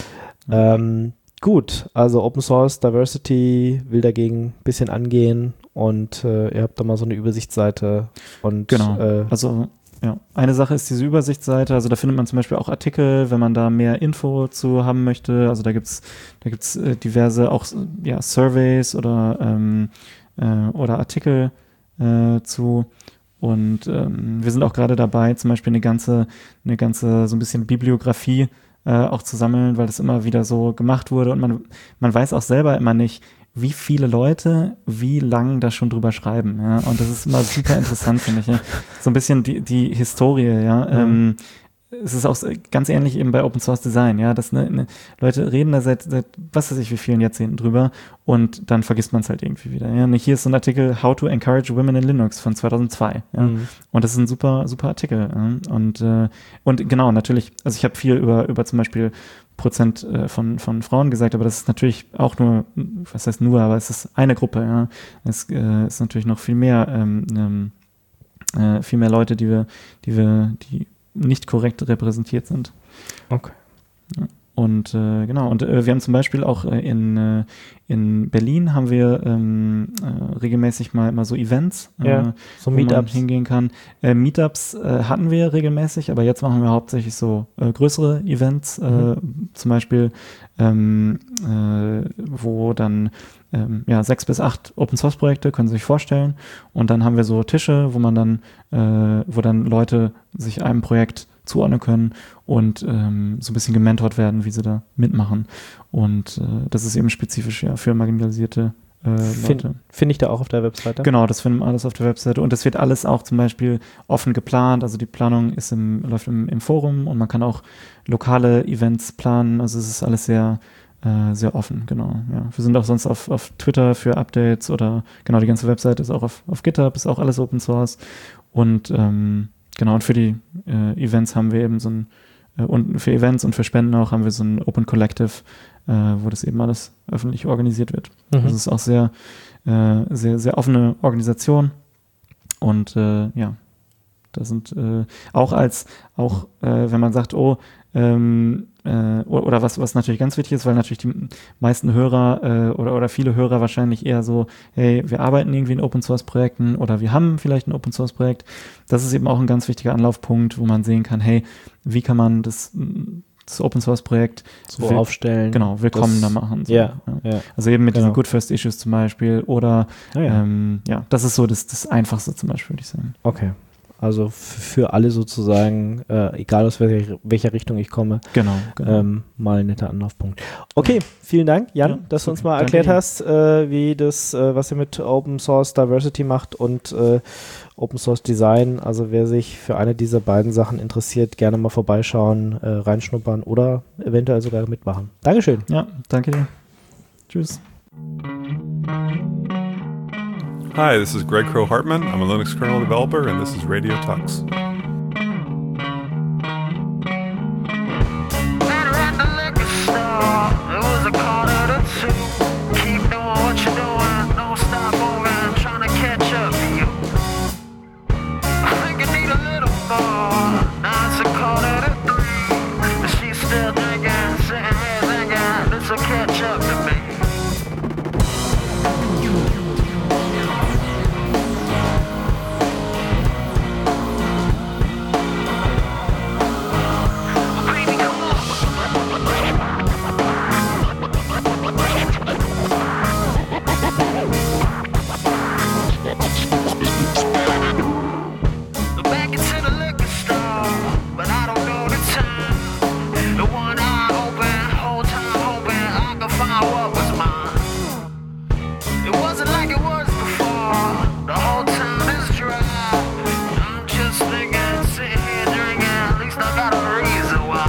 Speaker 2: Ähm, gut, also Open Source Diversity will dagegen ein bisschen angehen und äh, ihr habt da mal so eine Übersichtsseite und
Speaker 3: Genau.
Speaker 2: äh,
Speaker 3: Also, ja, eine Sache ist diese Übersichtsseite, also da findet man zum Beispiel auch Artikel, wenn man da mehr Info zu haben möchte, also da gibt's da gibt's äh, diverse auch ja, Surveys oder ähm, äh, oder Artikel äh, zu und ähm, wir sind auch gerade dabei, zum Beispiel eine ganze eine ganze so ein bisschen Bibliografie äh, auch zu sammeln, weil das immer wieder so gemacht wurde und man man weiß auch selber immer nicht, wie viele Leute wie lang da schon drüber schreiben, ja, und das ist immer super interessant, finde ich, ja. So ein bisschen die, die Historie, ja, ähm, es ist auch so- ganz ähnlich eben bei Open Source Design, ja, dass ne, ne, Leute reden da seit, seit was weiß ich wie vielen Jahrzehnten drüber und dann vergisst man es halt irgendwie wieder, ja, und hier ist so ein Artikel How to Encourage Women in Linux von zweitausendzwei, ja,
Speaker 2: Mhm.
Speaker 3: und das ist ein super, super Artikel, ja? und äh, und genau, natürlich, also ich habe viel über über zum Beispiel Prozent äh, von, von Frauen gesagt, aber das ist natürlich auch nur, was heißt nur, aber es ist eine Gruppe, ja. Es äh, ist natürlich noch viel mehr, ähm, ähm, äh, viel mehr Leute, die wir, die wir, die nicht korrekt repräsentiert sind.
Speaker 2: Okay.
Speaker 3: Und äh, genau, und äh, wir haben zum Beispiel auch äh, in, äh, in Berlin haben wir ähm, äh, regelmäßig mal immer so Events, äh,
Speaker 2: Ja, so
Speaker 3: wo man
Speaker 2: Meetups.
Speaker 3: hingehen kann. Äh, Meetups äh, hatten wir regelmäßig, aber jetzt machen wir hauptsächlich so äh, größere Events, äh,
Speaker 2: Mhm.
Speaker 3: zum Beispiel, ähm, äh, wo dann ähm, ja, sechs bis acht Open-Source-Projekte, können Sie sich vorstellen. Und dann haben wir so Tische, wo man dann, äh, wo dann Leute sich einem Projekt zuordnen können und ähm, so ein bisschen gementort werden, wie sie da mitmachen. Und äh, das ist eben spezifisch ja für marginalisierte äh,
Speaker 2: Finde
Speaker 3: Leute.
Speaker 2: find ich da auch auf der Webseite.
Speaker 3: Genau, das finden wir alles auf der Webseite. Und das wird alles auch zum Beispiel offen geplant. Also die Planung ist im, läuft im, im Forum und man kann auch lokale Events planen. Also es ist alles sehr Äh, sehr offen, genau. Ja. Wir sind auch sonst auf, auf Twitter für Updates oder genau, die ganze Webseite ist auch auf, auf GitHub, ist auch alles Open Source. Und ähm, genau, und für die äh, Events haben wir eben so ein, äh, und für Events und für Spenden auch haben wir so ein Open Collective, äh, wo das eben alles öffentlich organisiert wird.
Speaker 2: Mhm.
Speaker 3: Das ist auch sehr, äh, sehr, sehr offene Organisation. Und äh, ja, da sind äh, auch als, auch äh, wenn man sagt, oh, ähm, äh, oder was, was natürlich ganz wichtig ist, weil natürlich die meisten Hörer äh, oder, oder viele Hörer wahrscheinlich eher so, hey, wir arbeiten irgendwie in Open-Source-Projekten oder wir haben vielleicht ein Open-Source-Projekt. Das ist eben auch ein ganz wichtiger Anlaufpunkt, wo man sehen kann, hey, wie kann man das, das Open-Source-Projekt
Speaker 2: so
Speaker 3: will,
Speaker 2: aufstellen.
Speaker 3: Genau, willkommener machen. So,
Speaker 2: ja, ja. ja.
Speaker 3: Also eben mit
Speaker 2: Genau.
Speaker 3: diesen Good First Issues zum Beispiel oder
Speaker 2: Ah, ja.
Speaker 3: ähm, ja, das ist so das, das Einfachste zum Beispiel, würde ich sagen.
Speaker 2: Okay. Also f- für alle sozusagen, äh, egal aus welcher, welcher Richtung ich komme,
Speaker 3: Genau. genau.
Speaker 2: ähm, mal ein netter Anlaufpunkt. Okay, vielen Dank, Jan,
Speaker 3: Ja,
Speaker 2: dass du uns
Speaker 3: super.
Speaker 2: mal
Speaker 3: Danke
Speaker 2: erklärt
Speaker 3: Ihnen.
Speaker 2: hast, äh, wie das, äh, was ihr mit Open Source Diversity macht und äh, Open Source Design. Also wer sich für eine dieser beiden Sachen interessiert, gerne mal vorbeischauen, äh, reinschnuppern oder eventuell sogar mitmachen. Dankeschön.
Speaker 3: Ja, danke dir. Tschüss.
Speaker 4: Hi, this is Greg Crow-Hartman. I'm a Linux kernel developer, and this is Radio Tux.
Speaker 5: Met her at the liquor store. It was a quarter to two. Keep doing what you're doing. Don't stop moving. Trying to catch up to you. I think I need a little more. Now it's a quarter to three. But she's still drinking, sitting here thinking this'll catch up to me. Baby, come on. Back into the liquor store, but I don't know the time. The one eye open, whole time hoping I could find what was mine. It wasn't like it was before. The whole town is dry. I'm just thinking, sitting here drinking. At least I got a reason why.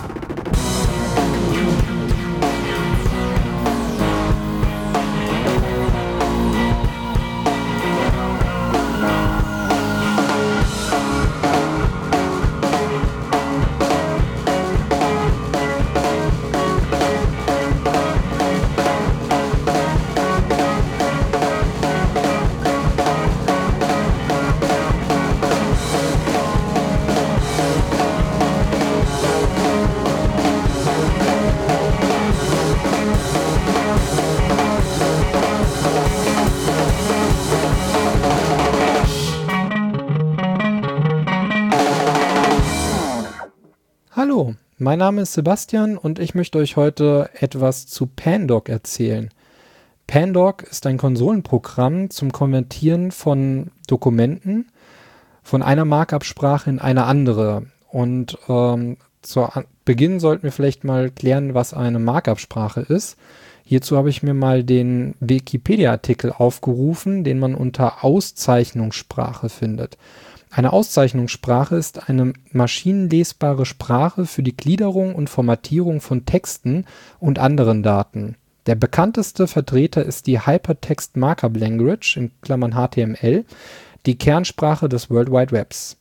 Speaker 6: Hallo, mein Name ist Sebastian und ich möchte euch heute etwas zu Pandoc erzählen. Pandoc ist ein Konsolenprogramm zum Konvertieren von Dokumenten von einer Markup-Sprache in eine andere. Und ähm, zu An- Beginn sollten wir vielleicht mal klären, was eine Markup-Sprache ist. Hierzu habe ich mir mal den Wikipedia-Artikel aufgerufen, den man unter Auszeichnungssprache findet. Eine Auszeichnungssprache ist eine maschinenlesbare Sprache für die Gliederung und Formatierung von Texten und anderen Daten. Der bekannteste Vertreter ist die Hypertext Markup Language, in Klammern H T M L, die Kernsprache des World Wide Webs.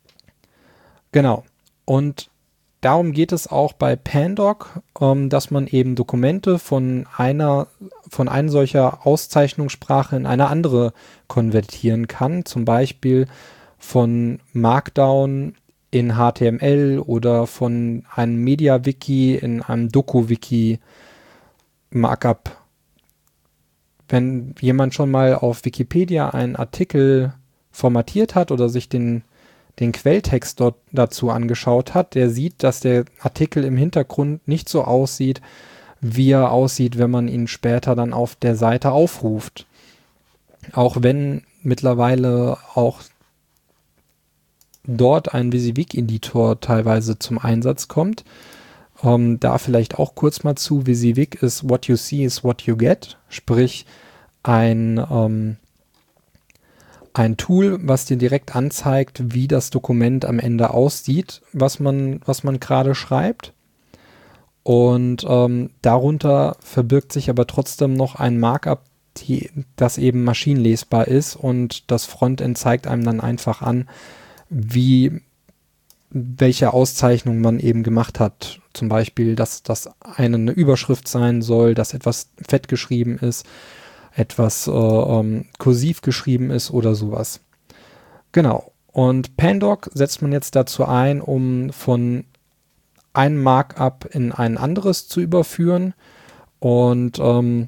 Speaker 6: Genau. Und darum geht es auch bei Pandoc, ähm, dass man eben Dokumente von einer, von einer solcher Auszeichnungssprache in eine andere konvertieren kann. Zum Beispiel von Markdown in H T M L oder von einem Media-Wiki in einem Doku-Wiki Markup. Wenn jemand schon mal auf Wikipedia einen Artikel formatiert hat oder sich den, den Quelltext dort dazu angeschaut hat, der sieht, dass der Artikel im Hintergrund nicht so aussieht, wie er aussieht, wenn man ihn später dann auf der Seite aufruft. Auch wenn mittlerweile auch dort ein WYSIWYG-Editor teilweise zum Einsatz kommt. Ähm, da vielleicht auch kurz mal zu. WYSIWYG ist what you see is what you get, sprich ein, ähm, ein Tool, was dir direkt anzeigt, wie das Dokument am Ende aussieht, was man, was man gerade schreibt. Und ähm, darunter verbirgt sich aber trotzdem noch ein Markup, die, das eben maschinenlesbar ist, und das Frontend zeigt einem dann einfach an, wie, welche Auszeichnung man eben gemacht hat. Zum Beispiel, dass das eine, eine Überschrift sein soll, dass etwas fett geschrieben ist, etwas äh, ähm, kursiv geschrieben ist oder sowas. Genau. Und Pandoc setzt man jetzt dazu ein, um von einem Markup in ein anderes zu überführen. Und ähm,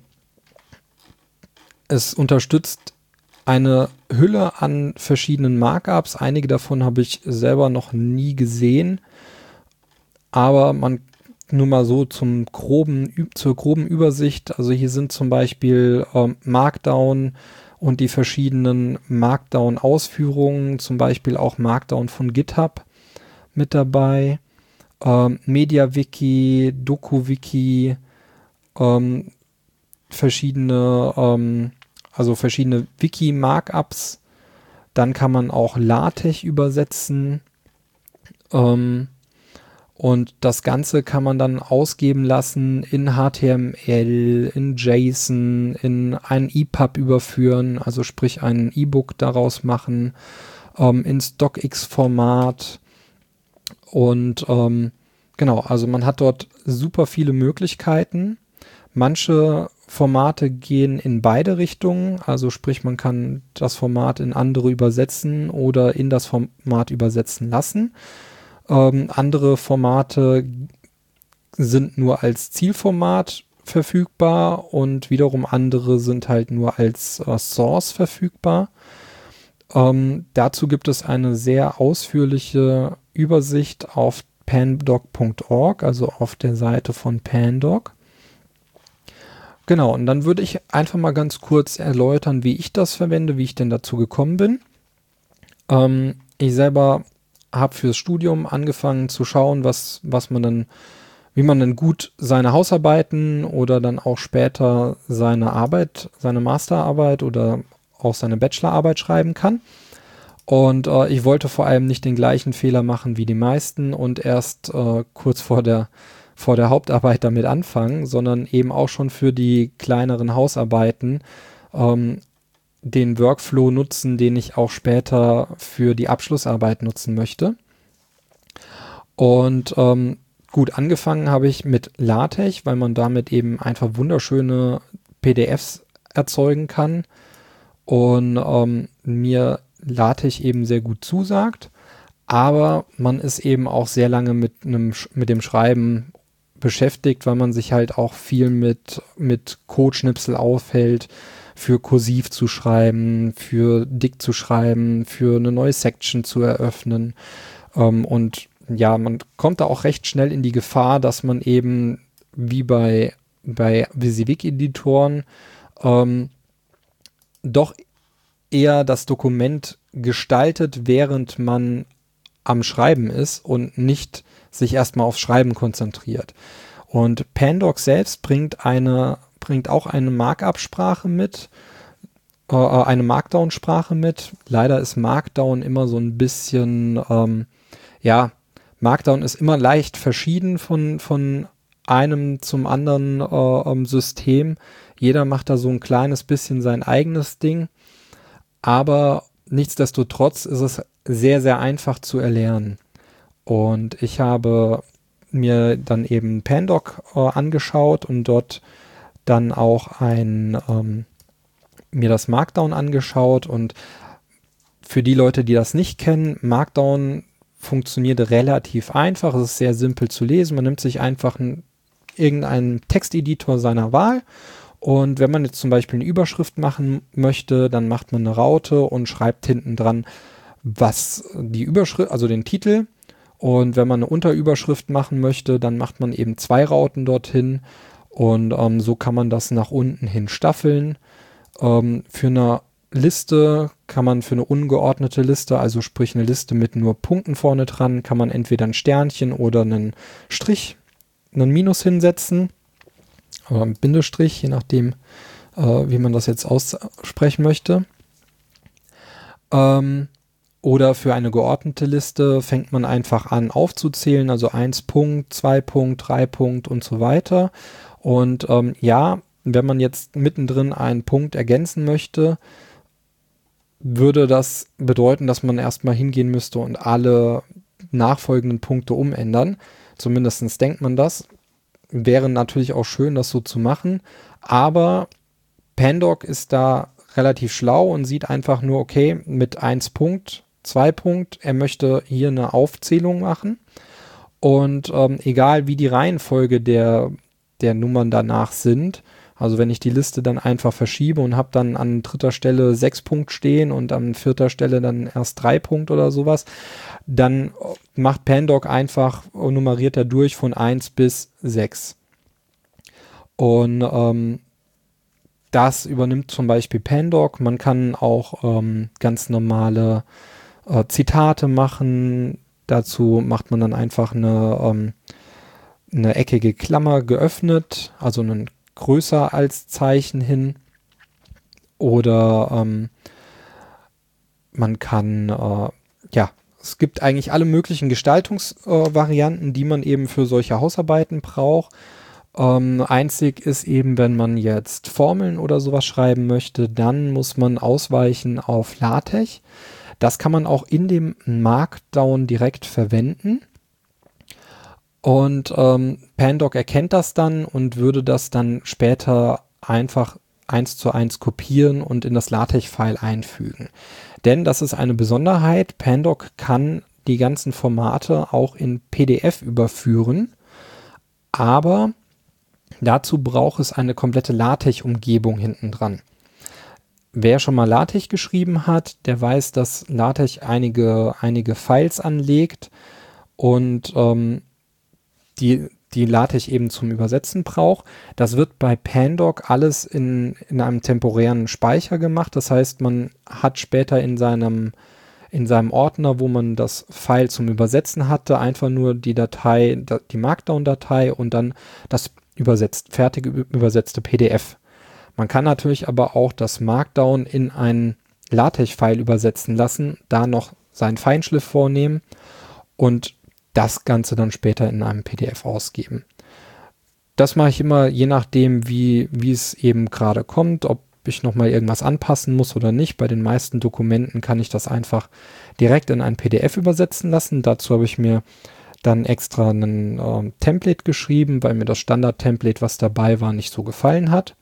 Speaker 6: es unterstützt eine Hülle an verschiedenen Markups. Einige davon habe ich selber noch nie gesehen. Aber man nur mal so zum groben, zur groben Übersicht. Also hier sind zum Beispiel ähm, Markdown und die verschiedenen Markdown-Ausführungen, zum Beispiel auch Markdown von GitHub mit dabei. Ähm, MediaWiki, DokuWiki, ähm, verschiedene, ähm, also verschiedene Wiki-Markups. Dann kann man auch LaTeX übersetzen. Ähm, und das Ganze kann man dann ausgeben lassen in H T M L, in JSON, in ein E P U B überführen, also sprich ein E-Book daraus machen, ähm, ins DocX-Format. Und ähm, genau, also man hat dort super viele Möglichkeiten. Manche Formate gehen in beide Richtungen, also sprich, man kann das Format in andere übersetzen oder in das Format übersetzen lassen. Ähm, andere Formate sind nur als Zielformat verfügbar und wiederum andere sind halt nur als äh, Source verfügbar. Ähm, dazu gibt es eine sehr ausführliche Übersicht auf pandoc punkt org, also auf der Seite von Pandoc. Genau, und dann würde ich einfach mal ganz kurz erläutern, wie ich das verwende, wie ich denn dazu gekommen bin. Ähm, ich selber habe fürs Studium angefangen zu schauen, was, was man dann, wie man dann gut seine Hausarbeiten oder dann auch später seine Arbeit, seine Masterarbeit oder auch seine Bachelorarbeit schreiben kann. Und äh, ich wollte vor allem nicht den gleichen Fehler machen wie die meisten und erst äh, kurz vor der, vor der Hauptarbeit damit anfangen, sondern eben auch schon für die kleineren Hausarbeiten ähm, den Workflow nutzen, den ich auch später für die Abschlussarbeit nutzen möchte. Und ähm, gut, angefangen habe ich mit LaTeX, weil man damit eben einfach wunderschöne P D Fs erzeugen kann und ähm, mir LaTeX eben sehr gut zusagt, aber man ist eben auch sehr lange mit einem mit dem Schreiben beschäftigt, weil man sich halt auch viel mit, mit Codeschnipsel aufhält, für kursiv zu schreiben, für dick zu schreiben, für eine neue Section zu eröffnen. Ähm, und ja, man kommt da auch recht schnell in die Gefahr, dass man eben wie bei, bei WYSIWYG-Editoren ähm, doch eher das Dokument gestaltet, während man am Schreiben ist und nicht sich erstmal aufs Schreiben konzentriert. Und Pandoc selbst bringt eine bringt auch eine Markup-Sprache mit, äh, eine Markdown-Sprache mit. Leider ist Markdown immer so ein bisschen, ähm, ja, Markdown ist immer leicht verschieden von, von einem zum anderen äh, System. Jeder macht da so ein kleines bisschen sein eigenes Ding. Aber nichtsdestotrotz ist es sehr, sehr einfach zu erlernen. Und ich habe mir dann eben Pandoc äh, angeschaut und dort dann auch ein, ähm, mir das Markdown angeschaut. Und für die Leute, die das nicht kennen, Markdown funktioniert relativ einfach. Es ist sehr simpel zu lesen. Man nimmt sich einfach einen, irgendeinen Texteditor seiner Wahl. Und wenn man jetzt zum Beispiel eine Überschrift machen möchte, dann macht man eine Raute und schreibt hinten dran, was die Überschrift, also den Titel. Und wenn man eine Unterüberschrift machen möchte, dann macht man eben zwei Rauten dorthin. Und ähm, so kann man das nach unten hin staffeln. Ähm, für eine Liste kann man für eine ungeordnete Liste, also sprich eine Liste mit nur Punkten vorne dran, kann man entweder ein Sternchen oder einen Strich, einen Minus hinsetzen oder einen Bindestrich, je nachdem, äh, wie man das jetzt aussprechen möchte. Ähm, oder für eine geordnete Liste fängt man einfach an aufzuzählen, also eins Punkt, zwei Punkt, drei Punkt und so weiter. Und ähm, ja, wenn man jetzt mittendrin einen Punkt ergänzen möchte, würde das bedeuten, dass man erstmal hingehen müsste und alle nachfolgenden Punkte umändern. Zumindest denkt man das. Wäre natürlich auch schön, das so zu machen. Aber Pandoc ist da relativ schlau und sieht einfach nur, okay, mit eins Punkt, zwei Punkt, er möchte hier eine Aufzählung machen. Und ähm, egal wie die Reihenfolge der, der Nummern danach sind, also wenn ich die Liste dann einfach verschiebe und habe dann an dritter Stelle sechs Punkt stehen und an vierter Stelle dann erst drei Punkt oder sowas, dann macht Pandoc einfach, nummeriert er durch von eins bis sechs. Und ähm, das übernimmt zum Beispiel Pandoc. Man kann auch ähm, ganz normale äh, Zitate machen. Dazu macht man dann einfach eine, ähm, eine eckige Klammer geöffnet, also einen größer als Zeichen hin, oder ähm, man kann, äh, ja, es gibt eigentlich alle möglichen Gestaltungsvarianten, äh, die man eben für solche Hausarbeiten braucht. Ähm, einzig ist eben, wenn man jetzt Formeln oder sowas schreiben möchte, dann muss man ausweichen auf LaTeX. Das kann man auch in dem Markdown direkt verwenden. Und ähm, Pandoc erkennt das dann und würde das dann später einfach eins zu eins kopieren und in das LaTeX-File einfügen. Denn das ist eine Besonderheit, Pandoc kann die ganzen Formate auch in P D F überführen, aber dazu braucht es eine komplette LaTeX-Umgebung hinten dran. Wer schon mal LaTeX geschrieben hat, der weiß, dass LaTeX einige, einige Files anlegt und ähm, die, die LaTeX eben zum Übersetzen braucht. Das wird bei Pandoc alles in, in einem temporären Speicher gemacht. Das heißt, man hat später in seinem, in seinem Ordner, wo man das File zum Übersetzen hatte, einfach nur die Datei, die Markdown-Datei und dann das übersetzt, fertig übersetzte P D F. Man kann natürlich aber auch das Markdown in ein LaTeX-File übersetzen lassen, da noch seinen Feinschliff vornehmen und das Ganze dann später in einem P D F ausgeben. Das mache ich immer je nachdem, wie, wie es eben gerade kommt, ob ich nochmal irgendwas anpassen muss oder nicht. Bei den meisten Dokumenten kann ich das einfach direkt in ein P D F übersetzen lassen. Dazu habe ich mir dann extra ein äh, Template geschrieben, weil mir das Standard-Template, was dabei war, nicht so gefallen hat.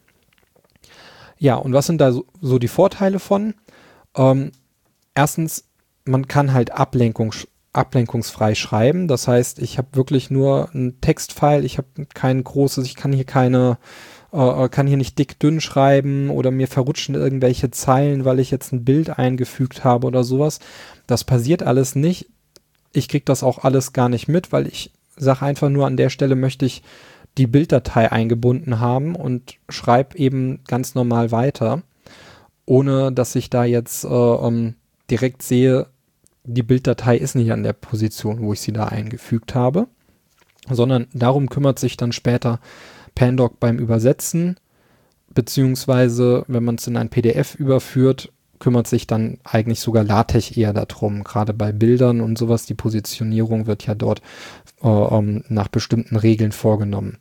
Speaker 6: Ja, und was sind da so, so die Vorteile von? Ähm, erstens, man kann halt Ablenkung ablenkungsfrei schreiben. Das heißt, ich habe wirklich nur ein Textfile, ich habe kein großes, ich kann hier keine, äh, kann hier nicht dick dünn schreiben oder mir verrutschen irgendwelche Zeilen, weil ich jetzt ein Bild eingefügt habe oder sowas. Das passiert alles nicht. Ich kriege das auch alles gar nicht mit, weil ich sage einfach nur, an der Stelle möchte ich die Bilddatei eingebunden haben und schreibe eben ganz normal weiter, ohne dass ich da jetzt äh, um, direkt sehe, die Bilddatei ist nicht an der Position, wo ich sie da eingefügt habe, sondern darum kümmert sich dann später Pandoc beim Übersetzen, beziehungsweise wenn man es in ein P D F überführt, kümmert sich dann eigentlich sogar LaTeX eher darum, gerade bei Bildern und sowas, die Positionierung wird ja dort äh, um, nach bestimmten Regeln vorgenommen.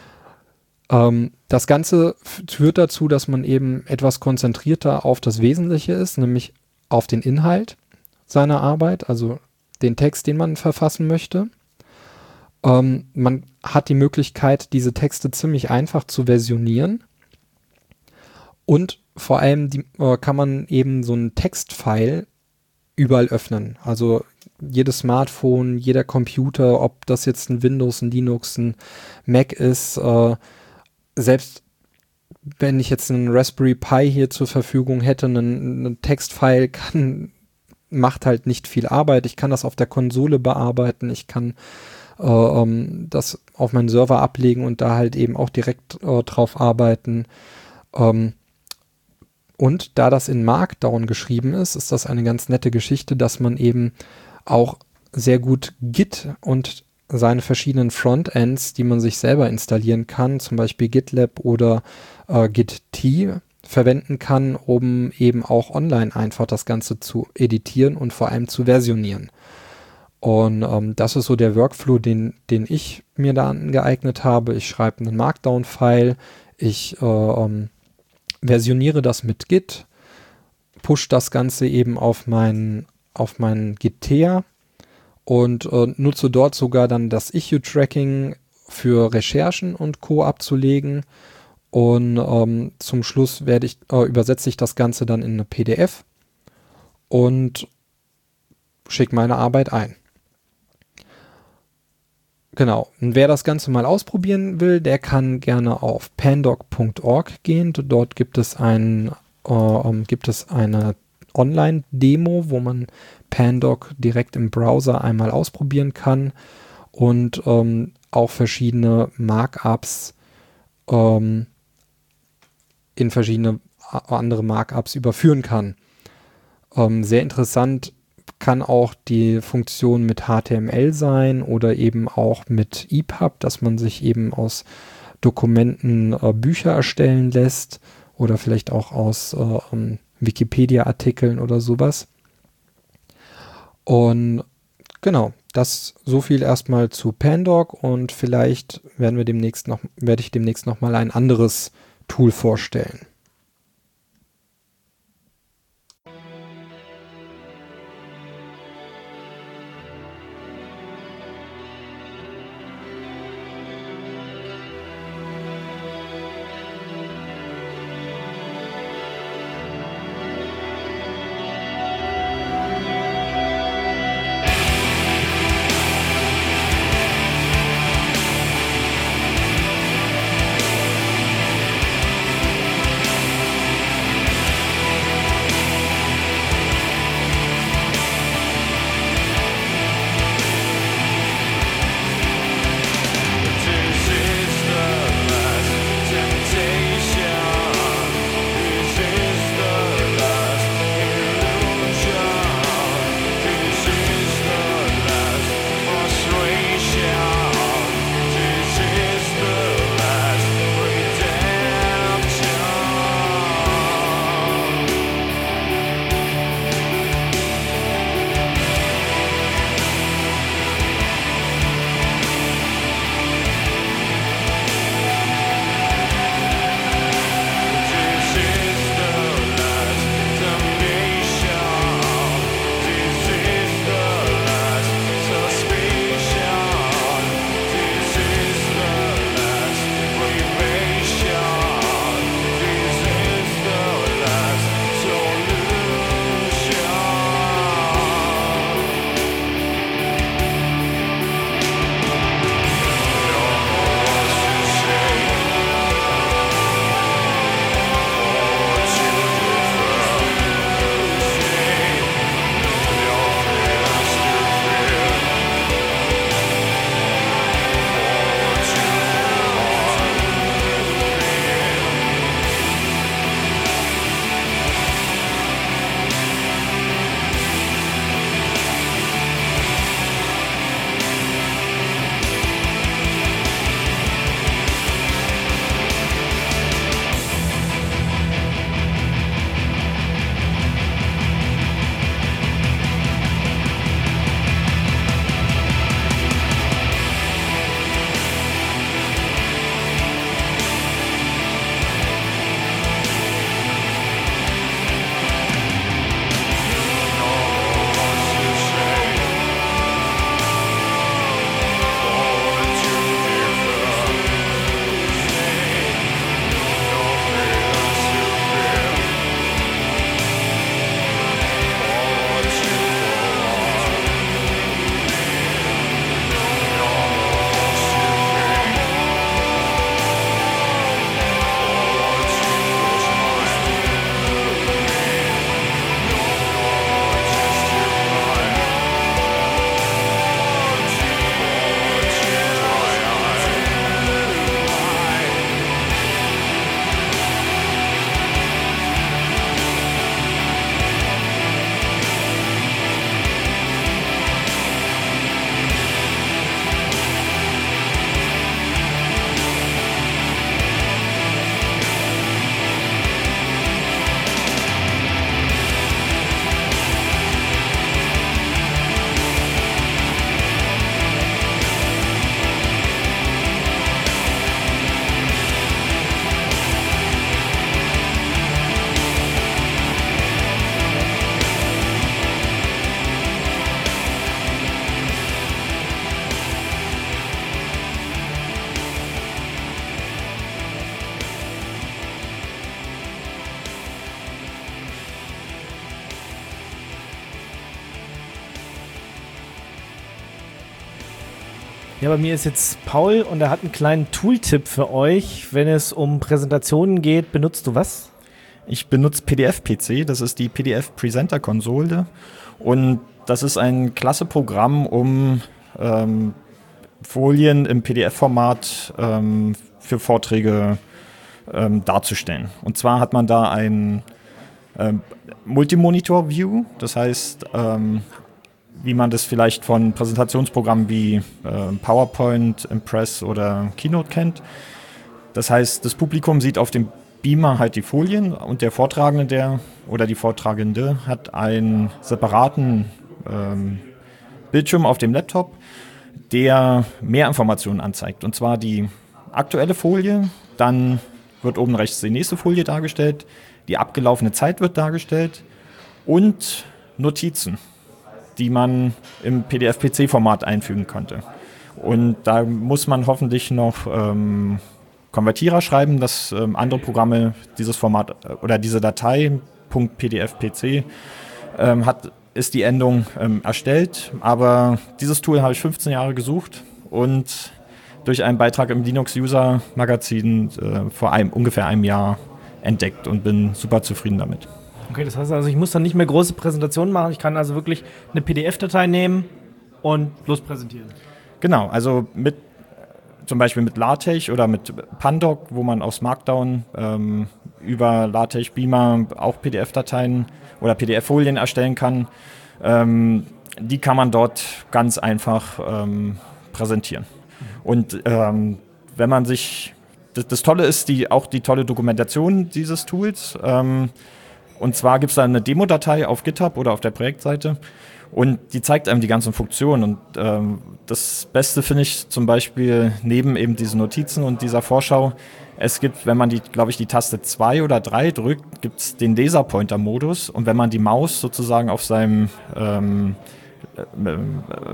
Speaker 6: Ähm, das Ganze führt dazu, dass man eben etwas konzentrierter auf das Wesentliche ist, nämlich auf den Inhalt seiner Arbeit, also den Text, den man verfassen möchte. Ähm, man hat die Möglichkeit, diese Texte ziemlich einfach zu versionieren und vor allem die, äh, kann man eben so einen Textfile überall öffnen. Also jedes Smartphone, jeder Computer, ob das jetzt ein Windows, ein Linux, ein Mac ist, äh, selbst wenn ich jetzt einen Raspberry Pi hier zur Verfügung hätte, einen, einen Textfile kann macht halt nicht viel Arbeit. Ich kann das auf der Konsole bearbeiten. Ich kann äh, um, das auf meinen Server ablegen und da halt eben auch direkt äh, drauf arbeiten. Ähm, und da das in Markdown geschrieben ist, ist das eine ganz nette Geschichte, dass man eben auch sehr gut Git und seine verschiedenen Frontends, die man sich selber installieren kann, zum Beispiel GitLab oder äh, Git-T, verwenden kann, um eben auch online einfach das Ganze zu editieren und vor allem zu versionieren. Und ähm, das ist so der Workflow, den, den ich mir da angeeignet habe. Ich schreibe einen Markdown-File, ich äh, ähm, versioniere das mit Git, push das Ganze eben auf mein, auf mein Git-Tier und äh, nutze dort sogar dann das Issue-Tracking für Recherchen und Co. abzulegen. Und ähm, zum Schluss werde ich, äh, übersetze ich das Ganze dann in eine P D F und schicke meine Arbeit ein. Genau, und wer das Ganze mal ausprobieren will, der kann gerne auf pandoc punkt org gehen. Dort gibt es, ein, äh, gibt es eine Online-Demo, wo man Pandoc direkt im Browser einmal ausprobieren kann und ähm, auch verschiedene Markups ähm, in verschiedene andere Markups überführen kann. Ähm, sehr interessant kann auch die Funktion mit H T M L sein oder eben auch mit E P U B, dass man sich eben aus Dokumenten äh, Bücher erstellen lässt oder vielleicht auch aus äh, um, Wikipedia-Artikeln oder sowas. Und genau, das so viel erstmal zu Pandoc und vielleicht werden wir demnächst noch, werde ich demnächst noch mal ein anderes Tool vorstellen.
Speaker 2: Ja, bei mir ist jetzt Paul und er hat einen kleinen Tooltip für euch. Wenn es um Präsentationen geht, benutzt du was?
Speaker 7: Ich benutze P D F P C, das ist die P D F Presenter Konsole und das ist ein klasse Programm, um ähm, Folien im P D F-Format ähm, für Vorträge ähm, darzustellen. Und zwar hat man da ein ähm, Multimonitor-View, das heißt, ähm, wie man das vielleicht von Präsentationsprogrammen wie äh, PowerPoint, Impress oder Keynote kennt. Das heißt, das Publikum sieht auf dem Beamer halt die Folien und der Vortragende der, oder die Vortragende hat einen separaten ähm, Bildschirm auf dem Laptop, der mehr Informationen anzeigt. Und zwar die aktuelle Folie, dann wird oben rechts die nächste Folie dargestellt, die abgelaufene Zeit wird dargestellt und Notizen, die man im P D F P C-Format einfügen konnte. Und da muss man hoffentlich noch ähm, Konvertierer schreiben, dass ähm, andere Programme dieses Format äh, oder diese Datei .pdfpc ähm, hat, ist die Endung ähm, erstellt. Aber dieses Tool habe ich fünfzehn Jahre gesucht und durch einen Beitrag im Linux-User-Magazin äh, vor einem, ungefähr einem Jahr entdeckt und bin super zufrieden damit.
Speaker 2: Okay, das heißt also, ich muss dann nicht mehr große Präsentationen machen. Ich kann also wirklich eine P D F-Datei nehmen und bloß präsentieren.
Speaker 7: Genau, also mit zum Beispiel mit LaTeX oder mit Pandoc, wo man aus Markdown ähm, über LaTeX Beamer auch P D F-Dateien oder P D F-Folien erstellen kann. Ähm, die kann man dort ganz einfach ähm, präsentieren. Und ähm, wenn man sich, das, das Tolle ist die, auch die tolle Dokumentation dieses Tools. Ähm, Und zwar gibt es da eine Demo-Datei auf GitHub oder auf der Projektseite und die zeigt einem die ganzen Funktionen. Und ähm, das Beste finde ich zum Beispiel neben eben diesen Notizen und dieser Vorschau, es gibt, wenn man die, glaube ich, die Taste zwei oder drei drückt, gibt es den Laserpointer-Modus. Und wenn man die Maus sozusagen auf seinem ähm, äh, äh,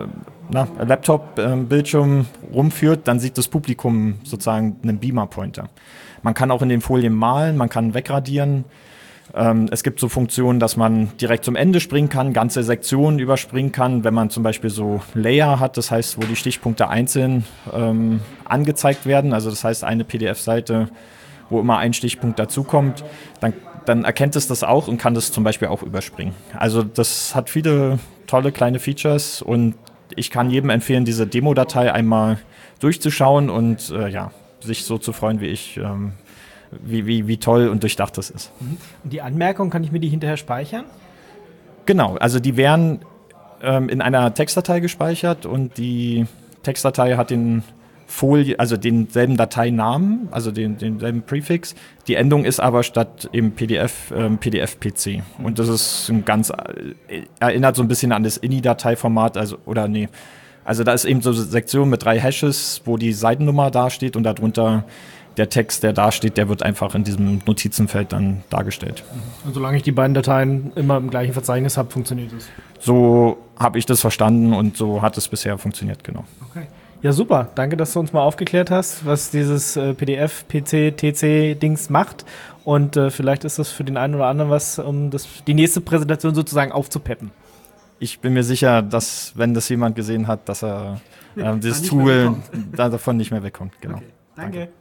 Speaker 7: na, Laptop-Bildschirm rumführt, dann sieht das Publikum sozusagen einen Beamer-Pointer. Man kann auch in den Folien malen, man kann wegradieren. Ähm, es gibt so Funktionen, dass man direkt zum Ende springen kann, ganze Sektionen überspringen kann, wenn man zum Beispiel so Layer hat, das heißt, wo die Stichpunkte einzeln ähm, angezeigt werden, also das heißt eine P D F-Seite, wo immer ein Stichpunkt dazukommt, dann, dann erkennt es das auch und kann das zum Beispiel auch überspringen. Also das hat viele tolle kleine Features und ich kann jedem empfehlen, diese Demo-Datei einmal durchzuschauen und äh, ja, sich so zu freuen wie ich, ähm, Wie, wie, wie toll und durchdacht das ist.
Speaker 2: Und die Anmerkung, kann ich mir die hinterher speichern?
Speaker 7: Genau, also die werden ähm, in einer Textdatei gespeichert und die Textdatei hat den Folie, also denselben Dateinamen, also den, denselben Prefix. Die Endung ist aber statt im P D F ähm, P D F P C. Und das ist ein ganz, äh, erinnert so ein bisschen an das I N I-Dateiformat, also, oder nee. Also da ist eben so eine Sektion mit drei Hashes, wo die Seitennummer dasteht und darunter der Text, der da steht, der wird einfach in diesem Notizenfeld dann dargestellt.
Speaker 2: Und solange ich die beiden Dateien immer im gleichen Verzeichnis habe, funktioniert es?
Speaker 7: So habe ich das verstanden und so hat es bisher funktioniert, genau.
Speaker 2: Okay. Ja, super. Danke, dass du uns mal aufgeklärt hast, was dieses äh, P D F, P C, T C-Dings macht. Und äh, vielleicht ist das für den einen oder anderen was, um das, die nächste Präsentation sozusagen aufzupeppen.
Speaker 7: Ich bin mir sicher, dass, wenn das jemand gesehen hat, dass er äh, dieses Tool da davon nicht mehr wegkommt. Genau.
Speaker 2: Okay. Danke. Danke.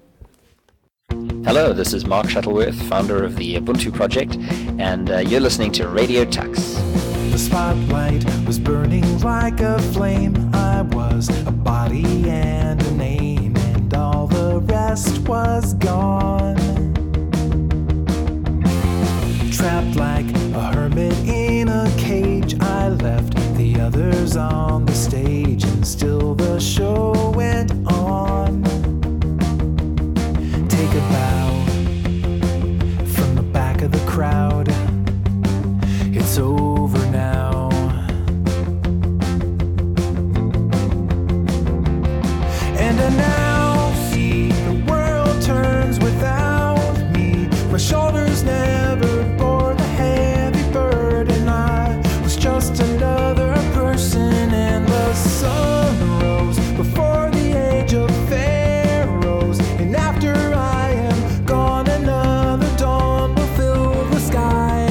Speaker 8: Hello, this is Mark Shuttleworth, founder of the Ubuntu project, and uh, you're listening to Radio Tux.
Speaker 9: The spotlight was burning like a flame. I was a body and a name, and all the rest was gone. Trapped like a hermit in a cage, I left the others on the stage, and still the show went on. Take a bow from the back of the crowd. It's over now. And I now see the world turns without me. My shoulders never bore the heavy burden. I was just another person, and the sun rose before the age of pharaohs. And after I am gone, another dawn will fill the sky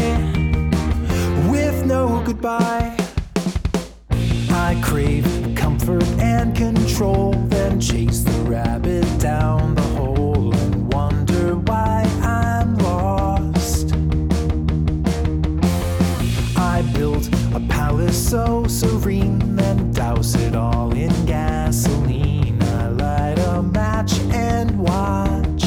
Speaker 9: with no goodbye. I crave comfort and control, then chase the rabbit down the hole and wonder why I'm lost. I built a palace so serene, then douse it all in gasoline. I light a match and watch,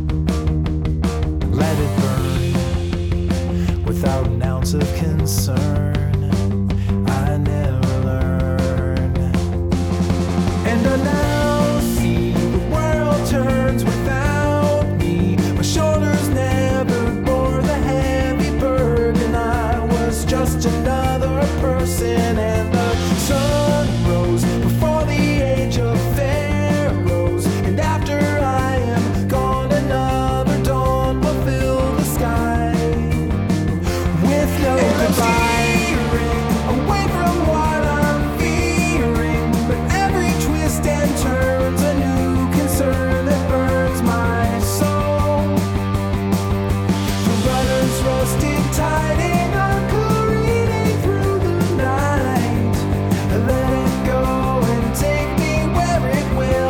Speaker 9: let it burn without an ounce of concern. I never learn, and I now see the world turns without me. My shoulders never bore the heavy burden. I was just another person, and the sun rose before the age of pharaohs. And after I am gone, another dawn will fill the sky with no goodbye. Away from what I'm fearing, but every twist and turn's a new concern that burns my soul. The rudder's rusted tight and I'm careening through the night. Let it go and take me where it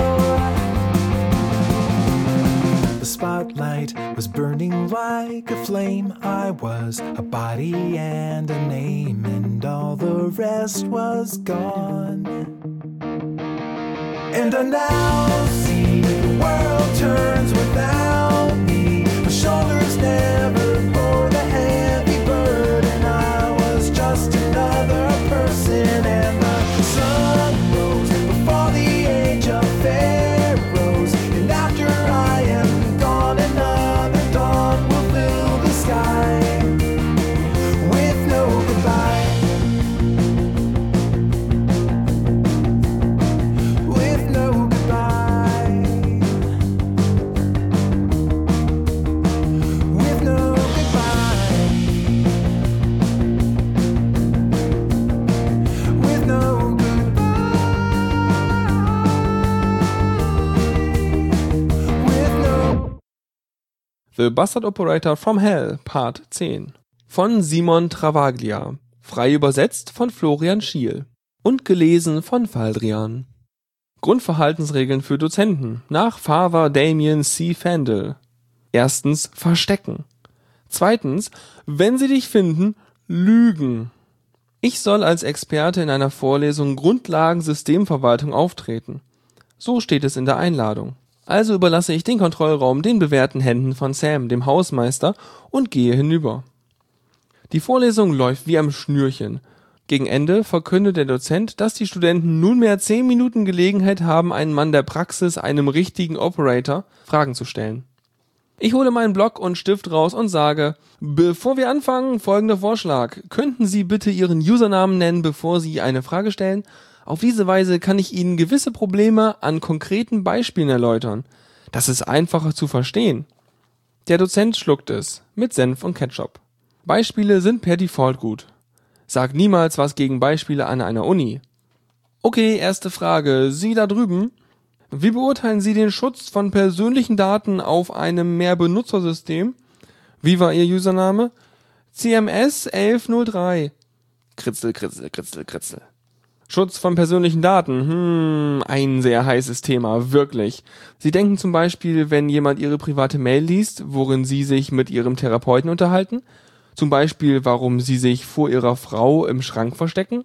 Speaker 9: will. The spotlight was burning like a flame. I was a body and a name, and all the rest was gone. And I now see the world turns without me. My shoulders never bore the heavy burden. I was just another person, and the sun rose before the age of pharaohs. And after I am gone, another dawn will fill the sky with no goodbye. With no goodbye. With no goodbye. With no goodbye. With no.
Speaker 10: The Bastard Operator from Hell, Part zehn. Von Simon Travaglia. Frei übersetzt von Florian Schiel. Und gelesen von Faldrian. Grundverhaltensregeln für Dozenten nach Father Damien C. Fandel. Erstens, verstecken. Zweitens, wenn sie dich finden, lügen. Ich soll als Experte in einer Vorlesung Grundlagen Systemverwaltung auftreten. So steht es in der Einladung. Also überlasse ich den Kontrollraum den bewährten Händen von Sam, dem Hausmeister, und gehe hinüber. Die Vorlesung läuft wie am Schnürchen. Gegen Ende verkündet der Dozent, dass die Studenten nunmehr zehn Minuten Gelegenheit haben, einen Mann der Praxis, einem richtigen Operator, Fragen zu stellen. Ich hole meinen Block und Stift raus und sage, bevor wir anfangen, folgender Vorschlag. Könnten Sie bitte Ihren Usernamen nennen, bevor Sie eine Frage stellen? Auf diese Weise kann ich Ihnen gewisse Probleme an konkreten Beispielen erläutern. Das ist einfacher zu verstehen. Der Dozent schluckt es, mit Senf und Ketchup. Beispiele sind per Default gut. Sag niemals was gegen Beispiele an einer Uni. Okay, erste Frage. Sie da drüben. Wie beurteilen Sie den Schutz von persönlichen Daten auf einem Mehrbenutzersystem? Wie war Ihr Username? C M S elf null drei. Kritzel, kritzel, kritzel, kritzel. Schutz von persönlichen Daten, hm, ein sehr heißes Thema, wirklich. Sie denken zum Beispiel, wenn jemand Ihre private Mail liest, worin Sie sich mit Ihrem Therapeuten unterhalten? Zum Beispiel, warum Sie sich vor Ihrer Frau im Schrank verstecken?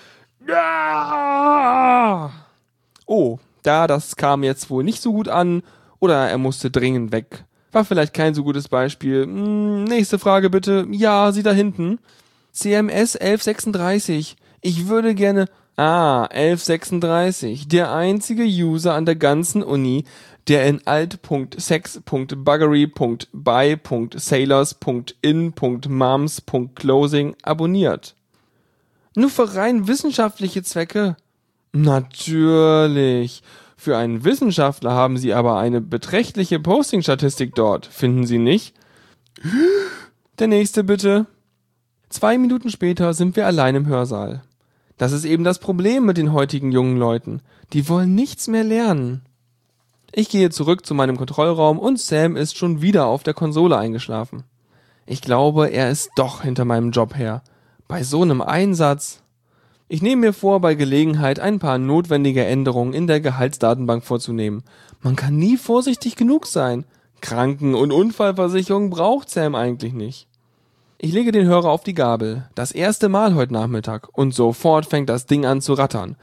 Speaker 10: Ah! Oh, da, das kam jetzt wohl nicht so gut an, oder er musste dringend weg. War vielleicht kein so gutes Beispiel. Hm, nächste Frage bitte. Ja, Sie da hinten. C M S elf sechsunddreißig. Ich würde gerne... Ah, elf sechsunddreißig. Der einzige User an der ganzen Uni, der in alt punkt sex punkt buggery punkt by punkt sailors punkt in punkt moms punkt closing abonniert. Nur für rein wissenschaftliche Zwecke? Natürlich. Für einen Wissenschaftler haben Sie aber eine beträchtliche Posting-Statistik dort, finden Sie nicht? Der nächste bitte. Zwei Minuten später sind wir allein im Hörsaal. Das ist eben das Problem mit den heutigen jungen Leuten. Die wollen nichts mehr lernen. Ich gehe zurück zu meinem Kontrollraum und Sam ist schon wieder auf der Konsole eingeschlafen. Ich glaube, er ist doch hinter meinem Job her. Bei so einem Einsatz. Ich nehme mir vor, bei Gelegenheit ein paar notwendige Änderungen in der Gehaltsdatenbank vorzunehmen. Man kann nie vorsichtig genug sein. Kranken- und Unfallversicherung braucht Sam eigentlich nicht. Ich lege den Hörer auf die Gabel. Das erste Mal heute Nachmittag. Und sofort fängt das Ding an zu rattern.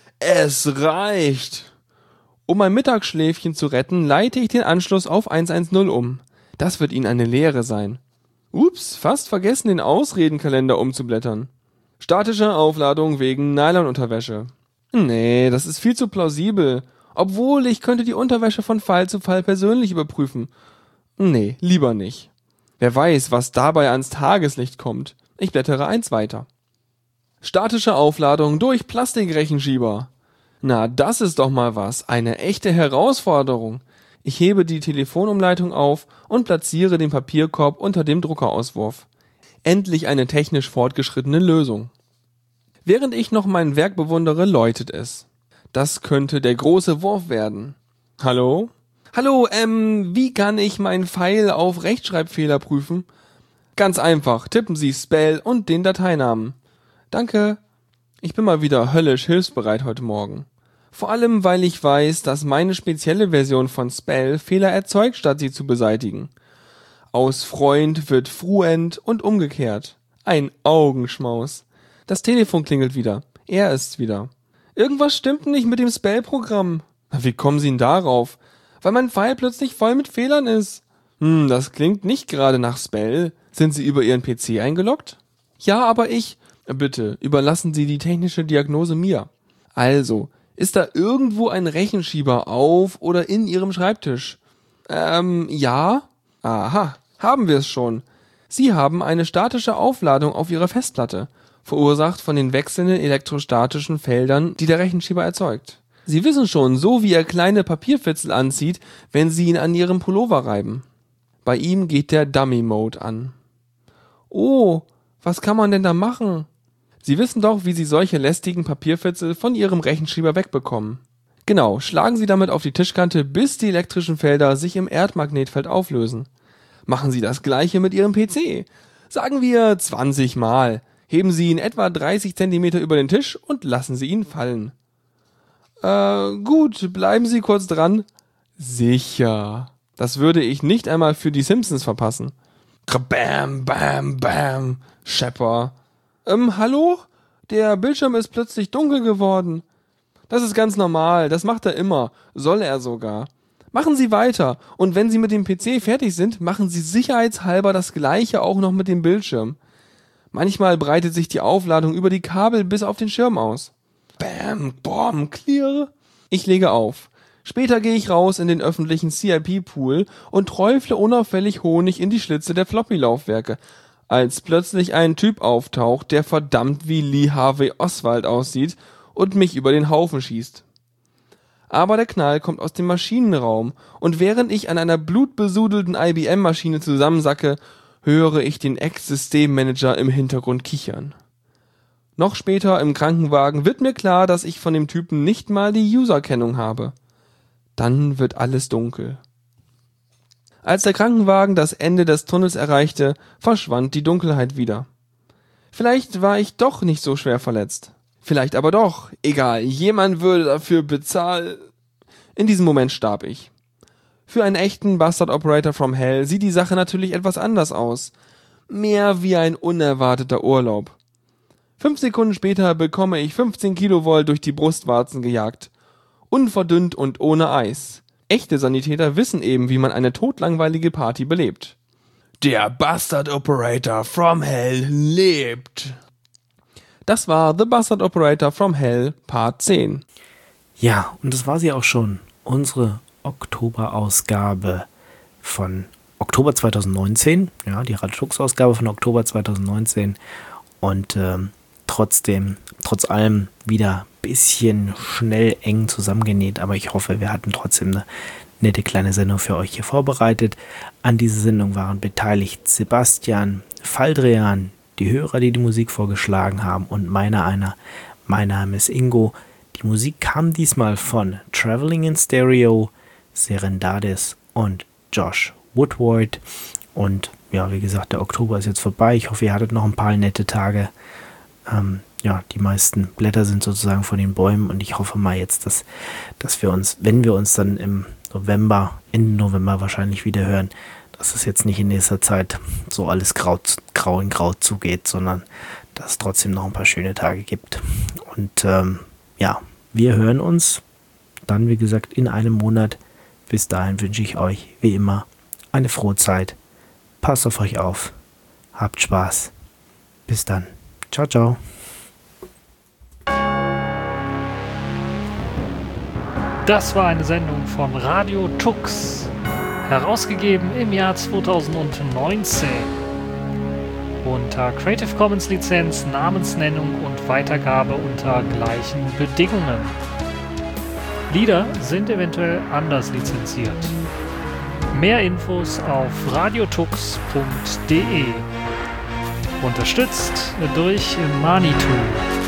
Speaker 10: Es reicht! Um mein Mittagsschläfchen zu retten, leite ich den Anschluss auf hundertzehn um. Das wird Ihnen eine Lehre sein. Ups, fast vergessen, den Ausredenkalender umzublättern. Statische Aufladung wegen Nylonunterwäsche. Nee, das ist viel zu plausibel. Obwohl, ich könnte die Unterwäsche von Fall zu Fall persönlich überprüfen. Nee, lieber nicht. Wer weiß, was dabei ans Tageslicht kommt. Ich blättere eins weiter. Statische Aufladung durch Plastikrechenschieber. Na, das ist doch mal was. Eine echte Herausforderung. Ich hebe die Telefonumleitung auf und platziere den Papierkorb unter dem Druckerauswurf. Endlich eine technisch fortgeschrittene Lösung. Während ich noch mein Werk bewundere, läutet es. Das könnte der große Wurf werden. Hallo? Hallo, ähm, wie kann ich mein Pfeil auf Rechtschreibfehler prüfen? Ganz einfach, tippen Sie Spell und den Dateinamen. Danke. Ich bin mal wieder höllisch hilfsbereit heute Morgen. Vor allem, weil ich weiß, dass meine spezielle Version von Spell Fehler erzeugt, statt sie zu beseitigen. Aus Freund wird Fruend und umgekehrt. Ein Augenschmaus. Das Telefon klingelt wieder. Er ist's wieder. Irgendwas stimmt nicht mit dem Spell-Programm. Wie kommen Sie denn darauf? Weil mein Pfeil plötzlich voll mit Fehlern ist. Hm, das klingt nicht gerade nach Spell. Sind Sie über Ihren P C eingeloggt? Ja, aber ich... Bitte, überlassen Sie die technische Diagnose mir. Also, ist da irgendwo ein Rechenschieber auf oder in Ihrem Schreibtisch? Ähm, ja? Aha, haben wir es schon. Sie haben eine statische Aufladung auf Ihrer Festplatte, verursacht von den wechselnden elektrostatischen Feldern, die der Rechenschieber erzeugt. Sie wissen schon, so wie er kleine Papierfitzel anzieht, wenn Sie ihn an Ihrem Pullover reiben. Bei ihm geht der Dummy-Mode an. Oh, was kann man denn da machen? Sie wissen doch, wie Sie solche lästigen Papierfitzel von Ihrem Rechenschieber wegbekommen. Genau, schlagen Sie damit auf die Tischkante, bis die elektrischen Felder sich im Erdmagnetfeld auflösen. Machen Sie das gleiche mit Ihrem P C. Sagen wir zwanzig Mal. Heben Sie ihn etwa dreißig Zentimeter über den Tisch und lassen Sie ihn fallen. Äh, gut, bleiben Sie kurz dran. Sicher. Das würde ich nicht einmal für die Simpsons verpassen. Bam, bam, bam. Schepper. Ähm, hallo? Der Bildschirm ist plötzlich dunkel geworden. Das ist ganz normal, das macht er immer. Soll er sogar. Machen Sie weiter. Und wenn Sie mit dem P C fertig sind, machen Sie sicherheitshalber das Gleiche auch noch mit dem Bildschirm. Manchmal breitet sich die Aufladung über die Kabel bis auf den Schirm aus. Bam, bom, clear. Ich lege auf. Später gehe ich raus in den öffentlichen C I P-Pool und träufle unauffällig Honig in die Schlitze der Floppy-Laufwerke, als plötzlich ein Typ auftaucht, der verdammt wie Lee Harvey Oswald aussieht und mich über den Haufen schießt. Aber der Knall kommt aus dem Maschinenraum und während ich an einer blutbesudelten I B M-Maschine zusammensacke, höre ich den Ex-Systemmanager im Hintergrund kichern. Noch später im Krankenwagen wird mir klar, dass ich von dem Typen nicht mal die Userkennung habe. Dann wird alles dunkel. Als der Krankenwagen das Ende des Tunnels erreichte, verschwand die Dunkelheit wieder. Vielleicht war ich doch nicht so schwer verletzt. Vielleicht aber doch. Egal, jemand würde dafür bezahlen. In diesem Moment starb ich. Für einen echten Bastard Operator from Hell sieht die Sache natürlich etwas anders aus. Mehr wie ein unerwarteter Urlaub. Fünf Sekunden später bekomme ich fünfzehn Kilovolt durch die Brustwarzen gejagt. Unverdünnt und ohne Eis. Echte Sanitäter wissen eben, wie man eine todlangweilige Party belebt. Der Bastard Operator from Hell lebt. Das war The Bastard Operator from Hell Part zehn.
Speaker 2: Ja, und das war sie auch schon. Unsere Oktoberausgabe von Oktober zweitausendneunzehn. Ja, die Radio-Tux-Ausgabe von Oktober zweitausendneunzehn. Und ähm, trotzdem, trotz allem wieder ein bisschen schnell eng zusammengenäht. Aber ich hoffe, wir hatten trotzdem eine nette kleine Sendung für euch hier vorbereitet. An dieser Sendung waren beteiligt Sebastian, Faldrian, die Hörer, die die Musik vorgeschlagen haben und meiner einer. Mein Name ist Ingo. Die Musik kam diesmal von Traveling in Stereo, Serendades und Josh Woodward. Und ja, wie gesagt, der Oktober ist jetzt vorbei. Ich hoffe, ihr hattet noch ein paar nette Tage. Ähm, ja, die meisten Blätter sind sozusagen von den Bäumen und ich hoffe mal jetzt, dass, dass wir uns, wenn wir uns dann im November, Ende November wahrscheinlich wieder hören, dass es jetzt nicht in nächster Zeit so alles grau, grau in grau zugeht, sondern dass es trotzdem noch ein paar schöne Tage gibt. Und ähm, ja, wir hören uns dann, wie gesagt, in einem Monat. Bis dahin wünsche ich euch, wie immer, eine frohe Zeit. Passt auf euch auf. Habt Spaß. Bis dann. Ciao, ciao.
Speaker 11: Das war eine Sendung von Radio Tux, herausgegeben im Jahr zweitausendneunzehn. Unter Creative Commons Lizenz, Namensnennung und Weitergabe unter gleichen Bedingungen. Lieder sind eventuell anders lizenziert. Mehr Infos auf radiotux punkt de. Unterstützt durch Manitou.